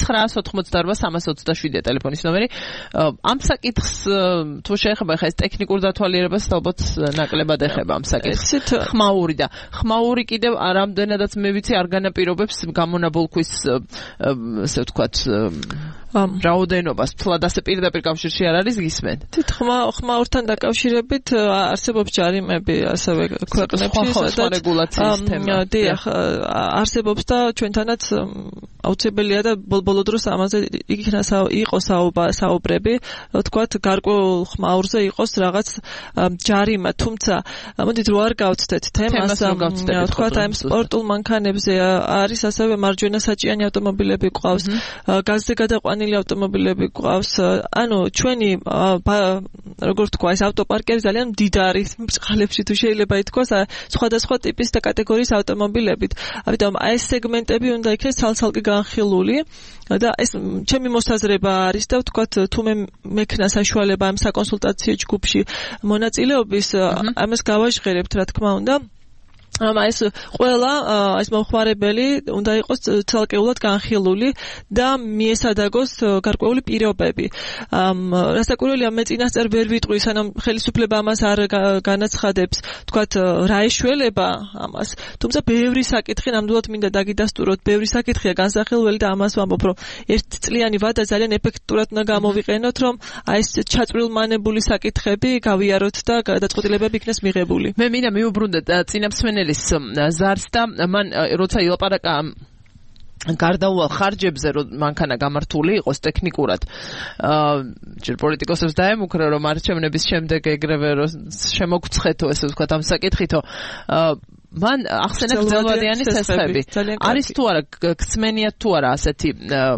2988327 ტელეფონის ნომერი. ამ საკითხს თუ შეეხება ხა ეს ტექნიკურ დათვალიერებას ალბათ ნაკლებად ეხება ამ საკითხს. ხმაური კიდევ რამდენადაც მე ვიცი არ განაპირობებს გამონაბოლქვის ესე ვთქვათ რაოდენობას თლად ასე პირდაპირ კავშირში არ არის გისმენ. ხმაურთან დაკავშირებით არსებობს ჯარიმები ასევე ქვეყნებში სადაც რეგულაციის თემა. დიახ, არსებობს და ჩვენთანაც აუცილებელია და ბოლო დროს ამაზე იყოს საუბრები, ვთქვათ, გარკვეულ ხმაურზე იყოს რაღაც ჯარიმა, თუმცა მოდით რო არ გავცდეთ თემას, ვთქვათ, აი სპორტულ მანქანებზე არის ასევე მარჯვენა საჭიანი ავტომობილები ყავს, გაზზე გადაყვანილი ავტომობილები ყავს, ანუ ჩვენი როგორ თქვა, ეს ავტოპარკები ძალიან მდიდარი წყალებში თუ შეიძლება ითქვას, სხვადასხვა ტიპის და კატეგორიის ავტომობილებით. ამიტომ აი ეს სეგმენტები უნდა იქნეს ცალ-ცალკე განხილული და ეს ჩემი მოსაზრება არის და ვთქვათ, თუ მე მექნა საშუალება ამ საკონსულტაციო ჯგუფში მონაწილეობის, ამას გავაჟღერებთ, რა თქმა უნდა. ეს ყველა ეს მომხმარებელი უნდა იყოს ცალკეულად განხილული და მიესადაგოს გარკვეული პირობები. რასაკვირველია, მე წინასწარ ვერ ვიტყვი, სანამ ხელისუფლება ამას არ განაცხადებს, თქვათ, რა ეშველება ამას. თუმცა ბევრი საკითხი ნამდვილად მინდა დაგიდასტუროთ, ბევრი საკითხია განსახილველი და ამას ვამბობ, რომ ერთწლიანი ვადა ძალიან ეფექტურად უნდა გამოვიყენოთ, რომ აი ეს ჩაწვრილმანებული საკითხები გავიაროთ და გადაწყვეტილებები იქნეს მიღებული. მე მინდა მიუბრუნდეთ წინამსმენელის ზარს და მან როცა ილაპარაკა გარდაუვალ ხარჯებზე რომ მანქანა გამართული იყოს ტექნიკურად ჯერ პოლიტიკოსებს დაემუქრა რომ არჩევნების შემდეგ ეგრევე რომ შემოგცხეთო ესე ვთქვათ ამ საკითხითო მან ახსენებს ძელვადიანის თესხები არის თუ არა გწმენიათ თუ არა ასეთი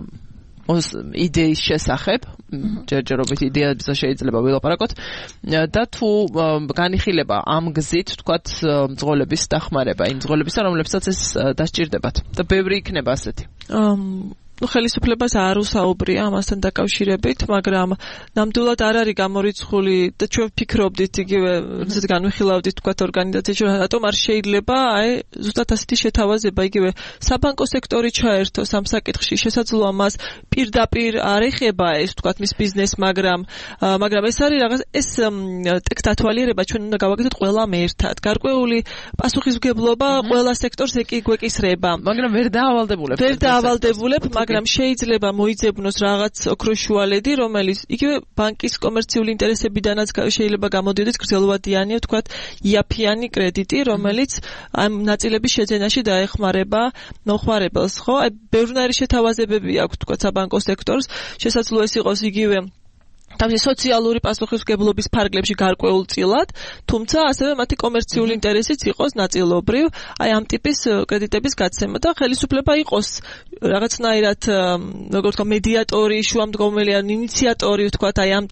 იდეის შესახებ ჯერჯერობით იდეებზე შეიძლება ვილაპარაკოთ და თუ განიხილება ამ გზით თქვათ მძღოლების დახმარება იმ მძღოლებისა რომლებსაც ეს დასჭირდებათ და ბევრი იქნება ასეთი ხელისუფლებას არ უსაუბრია ამასთან დაკავშირებით, მაგრამ ნამდვილად არ არის გამორიცხული და ჩვენ ვფიქრობდით იგივე როდესაც განვიხილავდით თქვათ ორგანიზაციაში რომ რატომ არ შეიძლება აი ზუსტად ასეთი შეთავაზება იგივე საბანკო სექტორი ჩაერთოს ამ საკითხში შესაძლოა მას პირდაპირ არ ეხება ეს თქვათ მის ბიზნეს მაგრამ ეს არის რაღაც ეს ტექნათვალიერება ჩვენ უნდა გავაკეთოთ ყველამ ერთად გარკვეული პასუხისმგებლობა ყველა სექტორს ეკისრება მაგრამ ვერ დაავალდებულებ მაგრამ შეიძლება მოიძებნოს რაღაც ოქროშუალედი, რომელიც იგივე ბანკის კომერციული ინტერესებიდანაც შეიძლება გამოდიოდეს გრძელვადიანი, ვთქვათ, იაფიანი კრედიტი, რომელიც ამ ნაწილების შეძენაში დაეხმარება მომხმარებელს, ხო? აი, ბევრნაირი შეთავაზებები აქვს, ვთქვათ, საბანკო სექტორს, შესაძლოა ეს იყოს იგივე თავისი სოციალური პასუხისმგებლობის ფარგლებში გარკვეულწილად, თუმცა ასევე მათი კომერციული ინტერესიც იყოს ნაწილობრივ, აი ამ ტიპის კრედიტების გაცემა და ხელისუფლება იყოს რაღაცნაირად, როგორ ვთქვა, მედიატორი, შუამდგომელი, ინიციატორი, ვთქვათ, აი ამ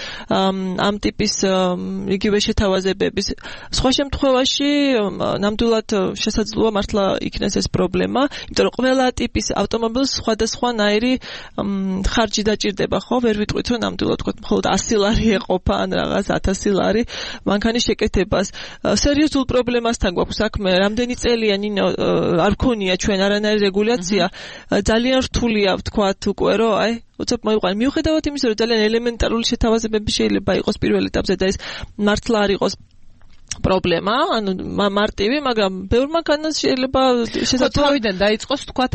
ტიპის იგივე შეთავაზებების. სხვა შემთხვევაში ნამდვილად შესაძლოა მართლა იქნეს ეს პრობლემა, იმიტომ რომ ყველა ტიპის ავტომობილს სხვადასხვანაირი ხარჯი დაჭირდება, ხო? ვერ ვიტყვით, რომ ნამდვილად მხოლოდ 100 ლარი ეყოფა ან რაღაც 1000 ლარი მანქანის შეკეთებას. სერიოზულ პრობლემასთან გვაქვს საქმე. რამდენი წელია ნინო არ გქონია ჩვენ არანაირი რეგულაცია. ძალიან რთულია ვთქვათ უკვე რომ აი უცებ მოიყვანე. მიუხედავად იმისა, რომ ძალიან ელემენტარული შეთავაზებები შეიძლება იყოს პირველ ეტაპზე და ეს მართლა არ იყოს პრობლემა, ანუ მარტივი, მაგრამ ბევრ მანქანას შეიძლება თავიდან დაიწყოს თქვათ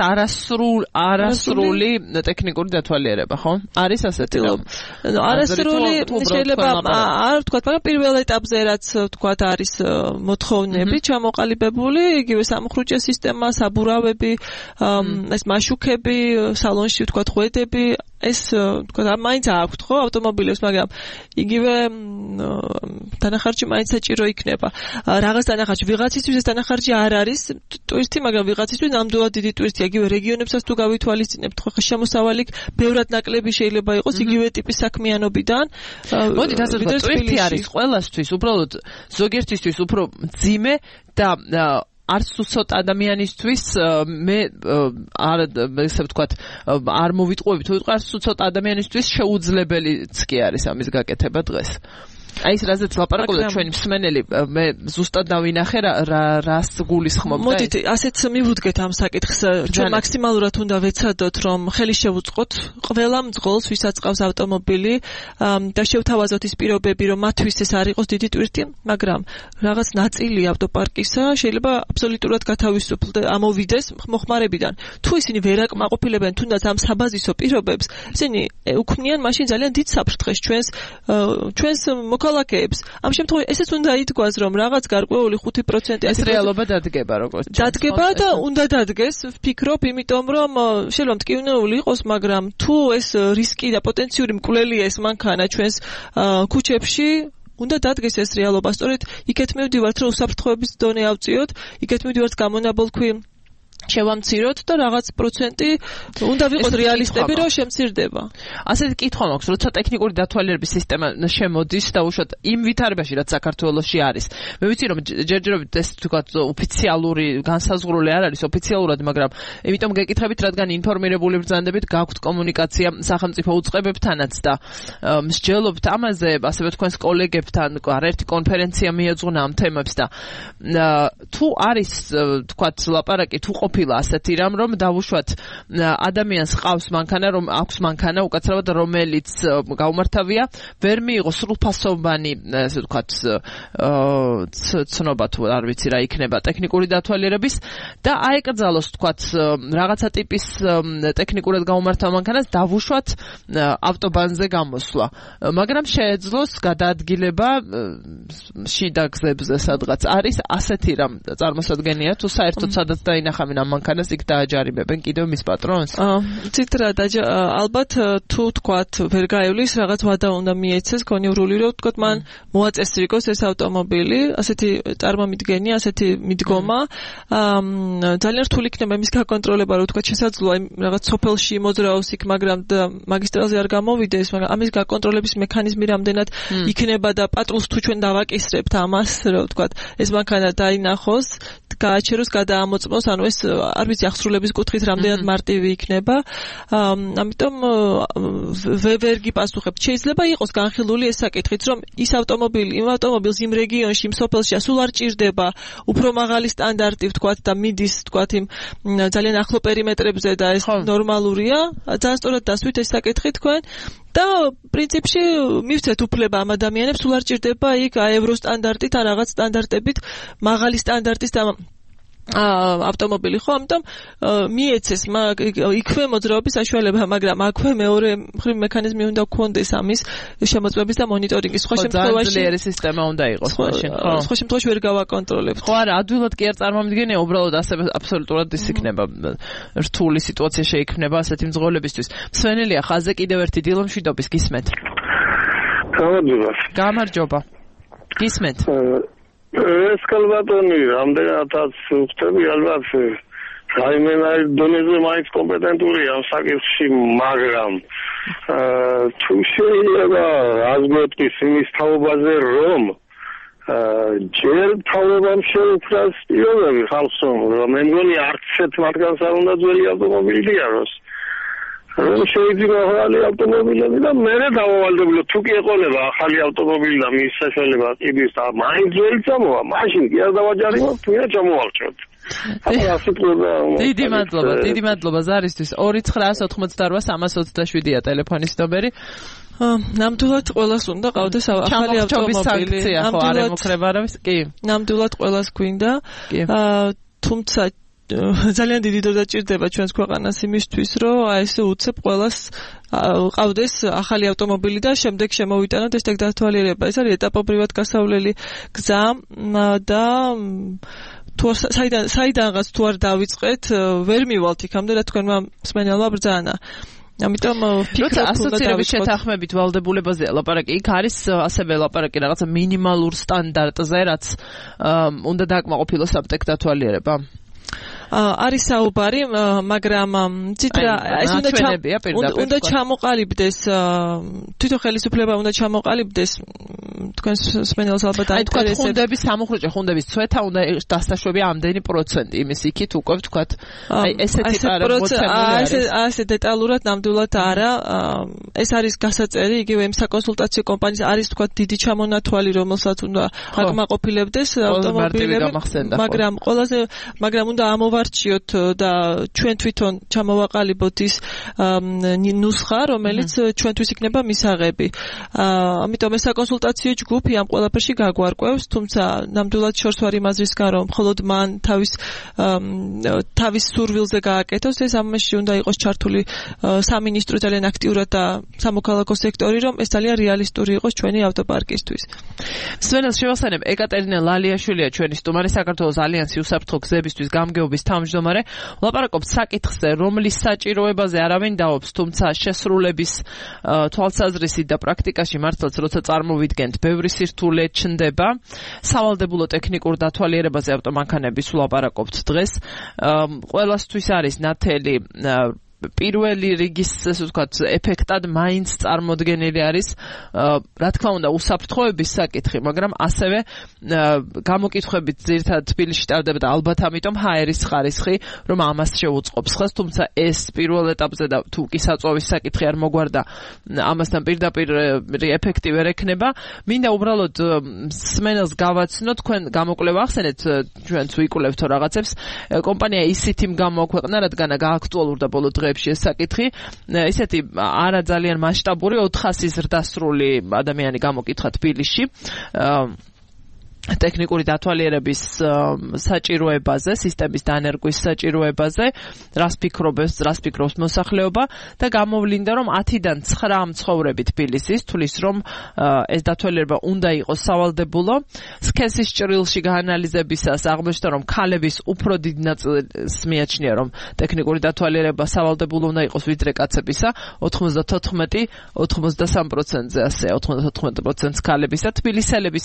არასრული ტექნიკური დათვალიერება, ხო? არის ასეთი რომ არასრული შეიძლება არ ვთქვათ, მაგრამ პირველ ეტაპზე რაც ვთქვათ არის მოთხოვნები ჩამოყალიბებული, იგივე სამხრუჭე სისტემა, საბურავები, ეს მაშუქები, სალონში ვთქვათ ღვედები ეს თქვა მაინც აქვთ ხო ავტომობილებს, მაგრამ იგივე დანახარჯი მაინც საჭირო იქნება. რაღაც დანახარჯი ვიღაცისთვის ეს დანახარჯი არ არის ტურისტი, მაგრამ ვიღაცისთვის ნამდვილად დიდი ტურისტია. იგივე რეგიონებსაც თუ გავითვალისწინებთ, ხო შემოსავალი ბევრად ნაკლები შეიძლება იყოს იგივე ტიპის საქმიანობიდან. მოდით ასე ვთქვათ, ტურისტი არის ყველასთვის, უბრალოდ ზოგიერთისთვის უფრო მძიმე და არც უცოტ ადამიანისთვის მე ესე ვთქვათ არ მოვიტყუები თუ ვიტყვი არც უცოტ ადამიანისთვის შეუძლებელიც კი არის ამის გაკეთება დღეს. აი ეს რაზეც ლაპარაკობდა ჩვენი მსმენელი მე ზუსტად დავინახე რას გულისხმობდა. მოდით ასეც მივუდგეთ ამ საკითხს. ჩვენ მაქსიმალურად უნდა ვეცადოთ რომ ხელი შევუწყოთ ყველა მძღოლს ვისაც ყავს ავტომობილი და შევთავაზოთ ის პირობები რომ მათთვის ეს არ იყოს დიდი ტურისტი, მაგრამ რაღაც ნაწილი ავტოპარკისა შეიძლება აბსოლუტურად გათავისუფლდეს ამოვიდეს მოხმარებიდან. თუ ისინი ვერ აკმაყოფილებენ თუნდაც ამ საბაზისო პირობებს, ისინი უქმნიან მაშინ ძალიან დიდ საფრთხეს ჩვენს მოქალაქეებს. ამ შემთხვევაში ესეც უნდა ითქვას, რომ რაღაც გარკვეული 5% ეს რეალობა დადგება როგორც დადგება და უნდა დადგეს, ვფიქრობ, იმიტომ რომ შეიძლება მტკივნეული იყოს, მაგრამ თუ ეს რისკი და პოტენციური მკვლელია ეს მანქანა ჩვენს ქუჩებში უნდა დადგეს ეს რეალობა. სწორედ იქეთ მივდივართ, რომ უსაფრთხოების დონე ავწიოთ, იქეთ მივდივართ გამონაბოლქვი შევამციროთ და რაღაც პროცენტი უნდა ვიყოთ რეალისტები რომ შემცირდება. ასეთი კითხვა მაქვს, როცა ტექნიკური დათვალიერების სისტემა შემოდის და უშუალოდ იმ ვითარებაში, რაც საქართველოში არის. მე ვიცი რომ ჯერჯერობით ეს თქვა ოფიციალური განსაზღვრული არ არის ოფიციალურად, მაგრამ იმიტომ გეკითხებით, რადგან ინფორმირებული ბრძანდებით გაქვთ კომუნიკაცია სახელმწიფო უწყებებთანაც და მსჯელობთ ამაზე, ასევე თქვენს კოლეგებთან არაერთი კონფერენცია მიეძღვნა ამ თემებს და თუ არის თქვა ლაპარაკი თუ ყოფილა ასეთი რამ რომ დავუშვათ ადამიანს ყავს მანქანა რომ აქვს მანქანა უკაცრავად რომელიც გაუმართავია ვერ მიიღოს სრულფასოვანი ასე ვთქვათ ცნობა თუ არ ვიცი რა იქნება ტექნიკური დათვალიერების და აეკრძალოს ვთქვათ რაღაცა ტიპის ტექნიკურად გაუმართავ მანქანას დავუშვათ ავტობანზე გამოსვლა მაგრამ შეეძლოს გადაადგილება შიდა გზებზე სადღაც არის ასეთი რამ წარმოსადგენია თუ საერთოდ სადაც დაინახავენ ამ მანქანას იქ დააჯარიმებენ კიდევ მის პატრონს? ცით რა ალბათ თუ თქვათ ვერ გაივლის რაღაც ვადა უნდა მიეცეს კონიურული რომ თქვათ მან მოაწესრიგოს ეს ავტომობილი ასეთი წარმომიდგენია ასეთი მიდგომა ძალიან რთული იქნება იმის გაკონტროლება რომ თქვათ შესაძლოა რაღაც სოფელში მოძრაოს იქ მაგრამ მაგისტრალზე არ გამოვიდეს მაგრამ ამის გაკონტროლების მექანიზმი რამდენად იქნება და პატრულს თუ ჩვენ დავაკისრებთ ამას რომ თქვათ ეს მანქანა დაინახოს გააჩეროს გადაამოწმოს ანუ ეს არ ვიცი აღსრულების კუთხით რამდენად მარტივი იქნება ამიტომ ვერ გიპასუხებთ შეიძლება იყოს განხილული ეს საკითხიც რომ ის ავტომობილი იმ ავტომობილს იმ რეგიონში იმ სოფელში სულ არ ჭირდება უფრო მაღალი სტანდარტი ვთქვათ და მიდის ვთქვათ იმ ძალიან ახლო პერიმეტრებზე და ეს ნორმალურია ძალიან სწორად დასვით ეს საკითხი თქვენ და პრინციპში მივცეთ უფლება ამ ადამიანებს სულ არ ჭირდება იქ ევრო სტანდარტით ან რაღაც სტანდარტებით მაღალი სტანდარტის და ავტომობილი ხო ამიტომ მიეცეს იქვე მოძრაობის საშუალება მაგრამ აქვე მეორე მხრივ მექანიზმი უნდა გქონდეს ამის შემოწმების და მონიტორინგის სხვა შემთხვევაში ძლიერი სისტემა უნდა იყოს მაშინ ხო სხვა შემთხვევაში ვერ გავაკონტროლებთ ხო არა ადვილად კი არ წარმომიდგენია უბრალოდ ასე აბსოლუტურად ის იქნება რთული სიტუაცია შეიქმნება ასეთი მძღოლებისთვის მსვენელია ხაზზე კიდევ ერთი დილომშვიდობის გისმენთ გამარჯობა გისმენთ ეს კალბატონი რამდენადაც ვხდები ალბათ რაიმენაირ დონეზე მაინც კომპეტენტურია ამ საკითხში მაგრამ თუ შეიძლება აზმოტის იმის თაობაზე რომ ჯერ თავობამ შეუფრას პირობები ხალხს რომ მე მგონი არც ერთ მათგანს არ უნდა ძველი ავტომობილი დიაროს რომ შეიძლება ახალი ავტომობილები და მერე დავავალდებულო თუ კი ეყოლება ახალი ავტომობილი და მის საშუალება ყიდის და მაინც ძველი წამოვა მაშინ კი არ დავაჯარიმოთ თუ რა ჩამოვალჩოთ დიდი მადლობა ზარისთვის 29988 ტელეფონის ნომერი ნამდვილად ყველას უნდა ყავდეს ახალი ავტომობილი ნამდვილად ყველას გვინდა თუმცა ძალიან დიდი დრო დაჭირდება ჩვენს ქვეყანას იმისთვის, რომ აი ესე უცებ ყველას ყავდეს ახალი ავტომობილი და შემდეგ შემოვიტანოთ ეს დათვალიერება. ეს არის ეტაპობრივად გასავლელი გზა და თუ საიდანღაც თუ არ დავიწყეთ, ვერ მივალთ იქამდე რა თქვენმა მსმენელმა ბრძანა. ამიტომ ფიქრობ ასოცირების შეთანხმებით ვალდებულებაზე ლაპარაკი იქ არის ასევე ლაპარაკი რაღაცა მინიმალურ სტანდარტზე რაც უნდა დააკმაყოფილოს აპტეკ დათვალიერება არის საუბარი, მაგრამ ცითრა ეს უნდა ჩამოყალიბდეს თვითონ ხელისუფლება უნდა ჩამოყალიბდეს თქვენს სპენელს ალბათ აინტერესებს. ხუნდების სამუხრუჭე ხუნდების ცვეთა უნდა დასაშვები ამდენი პროცენტი იმის იქით უკვე ვთქვათ აი ესეთი ასე დეტალურად ნამდვილად არა ეს არის გასაწერი იგივე იმ საკონსულტაციო კომპანიის არის ვთქვათ დიდი ჩამონათვალი რომელსაც უნდა აკმაყოფილებდეს ავტომობილები მაგრამ უნდა ამოვარჩიოთ და ჩვენ თვითონ ჩამოვაყალიბოთ ის ნუსხა რომელიც ჩვენთვის იქნება მისაღები ამიტომ ეს საკონსულტაციო ჯგუფი ამ ყველაფერში გაგვარკვევს, თუმცა ნამდვილად შორს ვარ იმაზრისგან, რომ მხოლოდ მან თავის სურვილზე გააკეთოს, ეს ამაში უნდა იყოს ჩართული სამინისტრო ძალიან აქტიურად და სამოქალაქო სექტორი, რომ ეს ძალიან რეალისტური იყოს ჩვენი ავტოპარკისთვის. სვენელს შევახსენებ, ეკატერინა ლალიაშვილია ჩვენი სტუმარი საქართველოს ალიანსი უსაფრთხო გზებისთვის გამგეობის თავმჯდომარე. ვლაპარაკობთ საკითხზე, რომლის საჭიროებაზე არავინ დაობს, თუმცა შესრულების თვალსაზრისით და პრაქტიკაში მართლაც როცა წარმოვიდგენთ ბევრი სირთულე ჩნდება. სავალდებულო ტექნიკურ დათვალიერებაზე ავტომანქანების ვლაპარაკობთ დღეს. ყველასთვის არის ნათელი პირველი რიგის ესე ვთქვათ ეფექტად მაინც წარმოდგენილი არის რა თქმა უნდა უსაფრთხოების საკითხი, მაგრამ ასევე გამოკითხვებით ძირითადად თბილისში ტარდება და ალბათ ამიტომ ჰაერის ხარისხი რომ ამას შეუწყობს ხას, თუმცა ეს პირველ ეტაპზე და თუ კი საწვავის საკითხი არ მოგვარდა ამასთან პირდაპირ ეფექტი ვერ ექნება. მინდა უბრალოდ სმენელს გავაცნო თქვენ გამოკვლევა ახსენეთ ჩვენც ვიკვლევთ რაღაცებს კომპანია ისითიმ გამოაქვეყნა რადგან გააქტუალურდა ბოლო ეს საკითხი ისეთი არა ძალიან მასშტაბური 400 ზრდასრული ადამიანი გამოკითხა თბილისში ტექნიკური დათვალიერების საჭიროებაზე, სისტემის დანერგვის საჭიროებაზე, რას ფიქრობს მოსახლეობა და გამოვლინდა რომ 10-დან 9 მცხოვრები თბილისის თulis რომ ეს დათვალიერება უნდა იყოს სავალდებულო. სქესის ჭრილში გაანალიზებისას აღმოჩნდა რომ ქალების უფრო დიდ ნაწილს მიაჩნია რომ ტექნიკური დათვალიერება სავალდებულო უნდა იყოს ვიდრე კაცებისა 94-93%-ზე ასე 94% ქალებისა, თბილისელების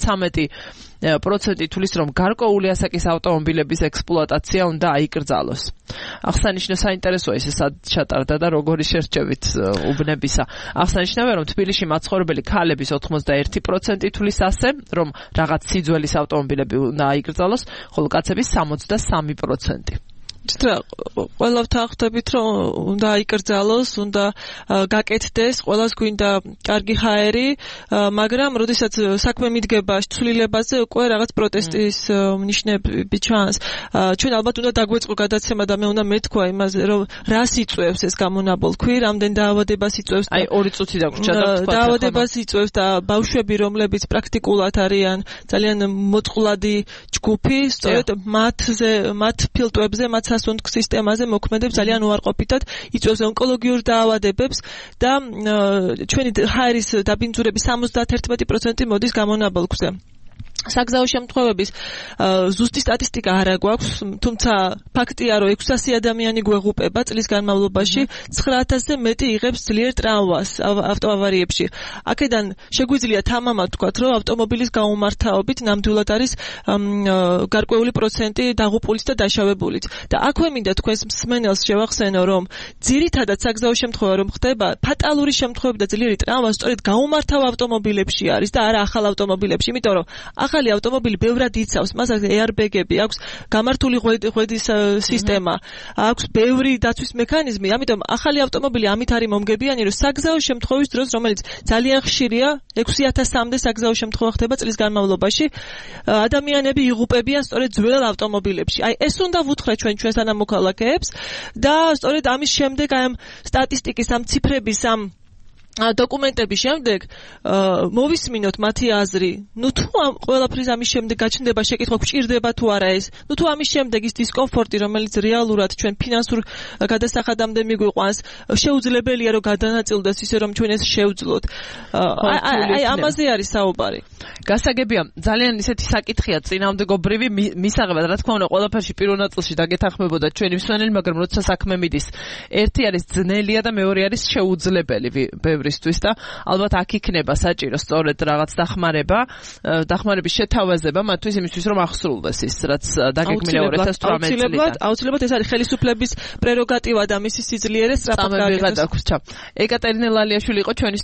73% თulis რომ გარკვეული ასაკის ავტომობილების ექსპლუატაცია უნდა აიკრძალოს. აღსანიშნავია საინტერესოა ეს სად ჩატარდა და როგორი შერჩევით უბნებისა. აღსანიშნავია რომ თბილისში მაცხოვრებელი ქალების 91% თulis ასე რომ რაღაც სიძველის ავტომობილები უნდა აიკრძალოს, ხოლო კაცების 63%. ყველაფერთან ხვდებით რომ უნდა აიკრძალოს, უნდა გაკეთდეს, ყველას გვინდა კარგი ჰაერი, მაგრამ როდესაც საქმე მიდგება ცვლილებაზე, უკვე რაღაც პროტესტის ნიშნები ჩანს. ჩვენ ალბათ უნდა დაგვეწყო გადაცემა და მე უნდა მეთქვა იმაზე, რომ რას იწვევს ეს გამონაბოლქვი, რამდენ დაავადებას იწვევს. აი 2 წუთი დაგვრჩა და თქვა. დაავადებას იწვევს და ბავშვები, რომლებიც პრაქტიკულად არიან ძალიან მოწყვლადი ჯგუფი, სწორედ მათ ფილტვებზე, მათ სასუნთქ სისტემაზე მოქმედებს ძალიან უარყოფითად, იწვევს ონკოლოგიურ დაავადებებს და ჩვენი ჰაერის დაბინძურების 71% მოდის გამონაბოლქვზე. საგზაო შემთხვევების ზუსტი სტატისტიკა არ გვაქვს, თუმცა ფაქტია, რომ 600 ადამიანი გვეღუპება წლის განმავლობაში, 9000-ზე მეტი იღებს ძლიერ ტრავმას ავტოავარიებში. აქედან შეგვიძლია თამამად ვთქვათ, რომ ავტომობილის გაუმართავობით ნამდვილად არის გარკვეული პროცენტი დაღუპულიც და დაშავებულიც. და აქვე მინდა თქვენს მსმენელს შევახსენო, რომ ძირითადად საგზაო შემთხვევა რომ ხდება, ფატალური შემთხვევები და ძლიერი ტრავმა სწორედ გაუმართავ ავტომობილებში არის და არა ახალ ავტომობილებში, იმიტომ რომ ახალი ავტომობილი ბევრად იცავს, მას აქვს airbag-ები, აქვს გამართული ღვედის სისტემა, აქვს ბევრი დაცვის მექანიზმი, ამიტომ ახალი ავტომობილი ამით არის მომგებიანი, რომ საგზაო შემთხვევის დროს, რომელიც ძალიან ხშირია, 6000-მდე საგზაო შემთხვევა ხდება წლის განმავლობაში, ადამიანები იღუპებიან სწორედ ძველ ავტომობილებში. აი ეს უნდა ვუთხრათ ჩვენს თანამოქალაქეებს და სწორედ ამის შემდეგ აი ამ სტატისტიკის, ამ ციფრების, ამ დოკუმენტების შემდეგ მოვისმინოთ მათი აზრი. ნუ თუ ყველაფრის ამის შემდეგ გაჩნდება შეკითხვა, გვჭირდება თუ არა ეს. ნუ თუ ამის შემდეგ ის დისკომფორტი, რომელიც რეალურად ჩვენ ფინანსურ გადასახადამდე მიგვიყვანს, შეუძლებელია რომ გადანაწილდეს ისე რომ ჩვენ ეს შევძლოთ. აი ამაზე არის საუბარი. გასაგებია, ძალიან ისეთი საკითხია წინააღმდეგობრივი მისაღებად, რა თქმა უნდა, ყველაფერში პირველ ნაწილში დაგეთანხმებოდა ჩვენი მსმენელი, მაგრამ როცა საქმე მიდის, ერთი არის ძნელია და მეორე არის შეუძლებელი ბევრისთვის და ალბათ აქ იქნება საჭირო სწორედ რაღაც დახმარების შეთავაზება მათთვის იმისთვის, რომ ახსრულდეს ის, რაც დაგეგმილია 2018 წლიდან. აუცილებლად ეს არის ხელისუფლების პრეროგატივა და მისი სიძლიერე სწრაფად გააკეთოს. ეკატერინე ლალიაშვილი იყო ჩვენი